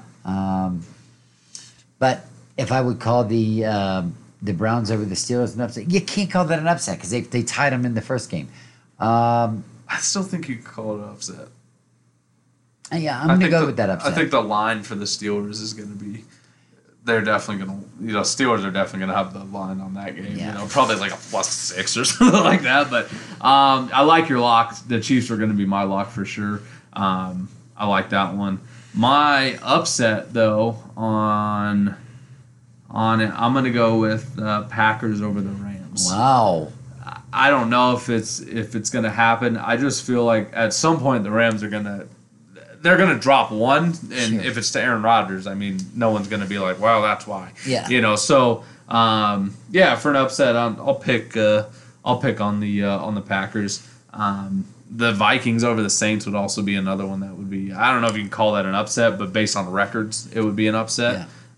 But if I would call the Browns over the Steelers an upset, you can't call that an upset because they tied them in the first game. I still think you could call it an upset. Yeah, I'm going to go with that upset. I think the line for the Steelers is going to be. They're definitely going to, Steelers are definitely going to have the line on that game. Yeah. Probably like a +6 or something like that. But I like your lock. The Chiefs are going to be my lock for sure. I like that one. My upset though on it, I'm going to go with Packers over the Rams. Wow. I don't know if it's going to happen. I just feel like at some point the Rams are they're going to drop one, and Sure. if it's to Aaron Rodgers, I mean, no one's going to be like, "Well, that's why." Yeah. So for an upset, I'll pick on the Packers. The Vikings over the Saints would also be another one that would be. I don't know if you can call that an upset, but based on records, it would be an upset.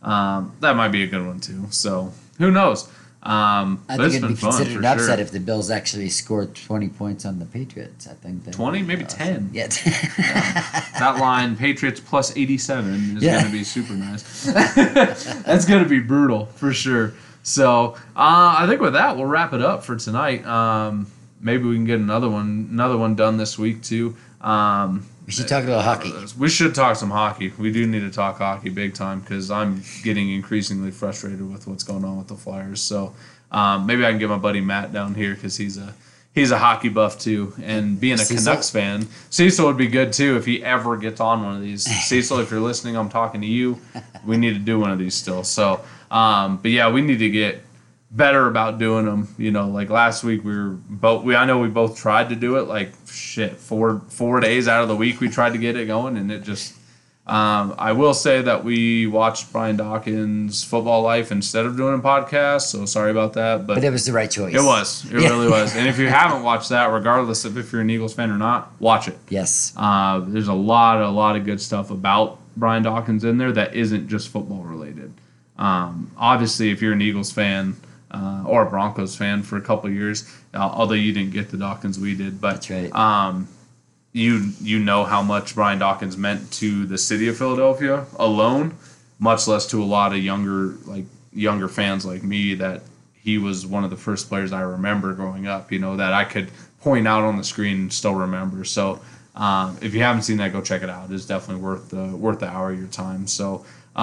That might be a good one too. So who knows? I But think it's it'd been be fun considered for an upset sure. if the Bills actually scored 20 points on the Patriots. I think that 20, maybe 10. Yeah. That line, Patriots plus 87, is Yeah. going to be super nice. That's going to be brutal for sure. So I think with that, we'll wrap it up for tonight. Maybe we can get another one done this week too. We should talk a little hockey. We should talk some hockey. We do need to talk hockey big time because I'm getting increasingly frustrated with what's going on with the Flyers. So maybe I can get my buddy Matt down here because he's a hockey buff too. And being a Cecil? Canucks fan, Cecil would be good too if he ever gets on one of these. Cecil, if you're listening, I'm talking to you. We need to do one of these still. So, but yeah, we need to get better about doing them. You know, like last week I know we both tried to do it. Like shit, 4 days out of the week we tried to get it going, and it just. I will say that we watched Brian Dawkins' Football Life instead of doing a podcast, so sorry about that. But it was the right choice. It was. It really was. And if you haven't watched that, regardless of if you're an Eagles fan or not, watch it. Yes. There's a lot of good stuff about Brian Dawkins in there that isn't just football related. Obviously, if you're an Eagles fan or a Broncos fan for a couple of years, although you didn't get the Dawkins we did, but That's right. you know how much Brian Dawkins meant to the city of Philadelphia alone, much less to a lot of younger fans like me, that he was one of the first players I remember growing up, you know, that I could point out on the screen and still remember. So if you haven't seen that, go check it out. It's definitely worth the hour of your time. So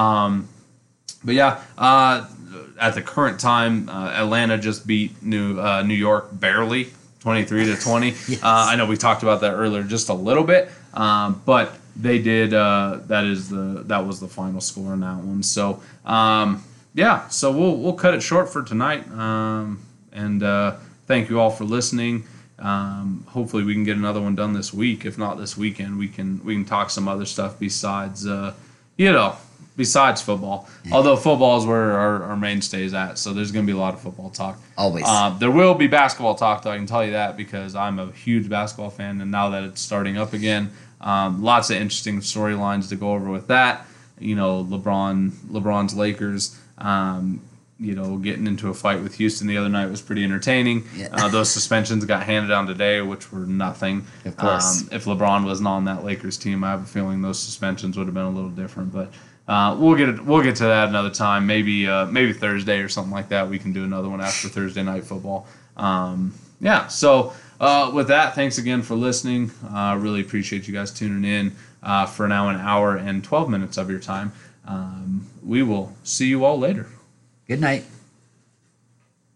but yeah, at the current time, Atlanta just beat New York barely, 23-20. Yes. I know we talked about that earlier just a little bit, but they did. That was the final score on that one. So yeah, so we'll cut it short for tonight. And thank you all for listening. Hopefully we can get another one done this week. If not this weekend, we can talk some other stuff besides besides football. Although football is where our mainstay is at, so there's going to be a lot of football talk. Always. There will be basketball talk, though, I can tell you that, because I'm a huge basketball fan, and now that it's starting up again, lots of interesting storylines to go over with that. You know, LeBron's Lakers, getting into a fight with Houston the other night was pretty entertaining. Yeah. Those suspensions got handed down today, which were nothing. Of course. If LeBron wasn't on that Lakers team, I have a feeling those suspensions would have been a little different, but we'll get to that another time. Maybe Thursday or something like that. We can do another one after Thursday night football. So with that, thanks again for listening. Really appreciate you guys tuning in for now an hour and 12 minutes of your time. We will see you all later. Good night.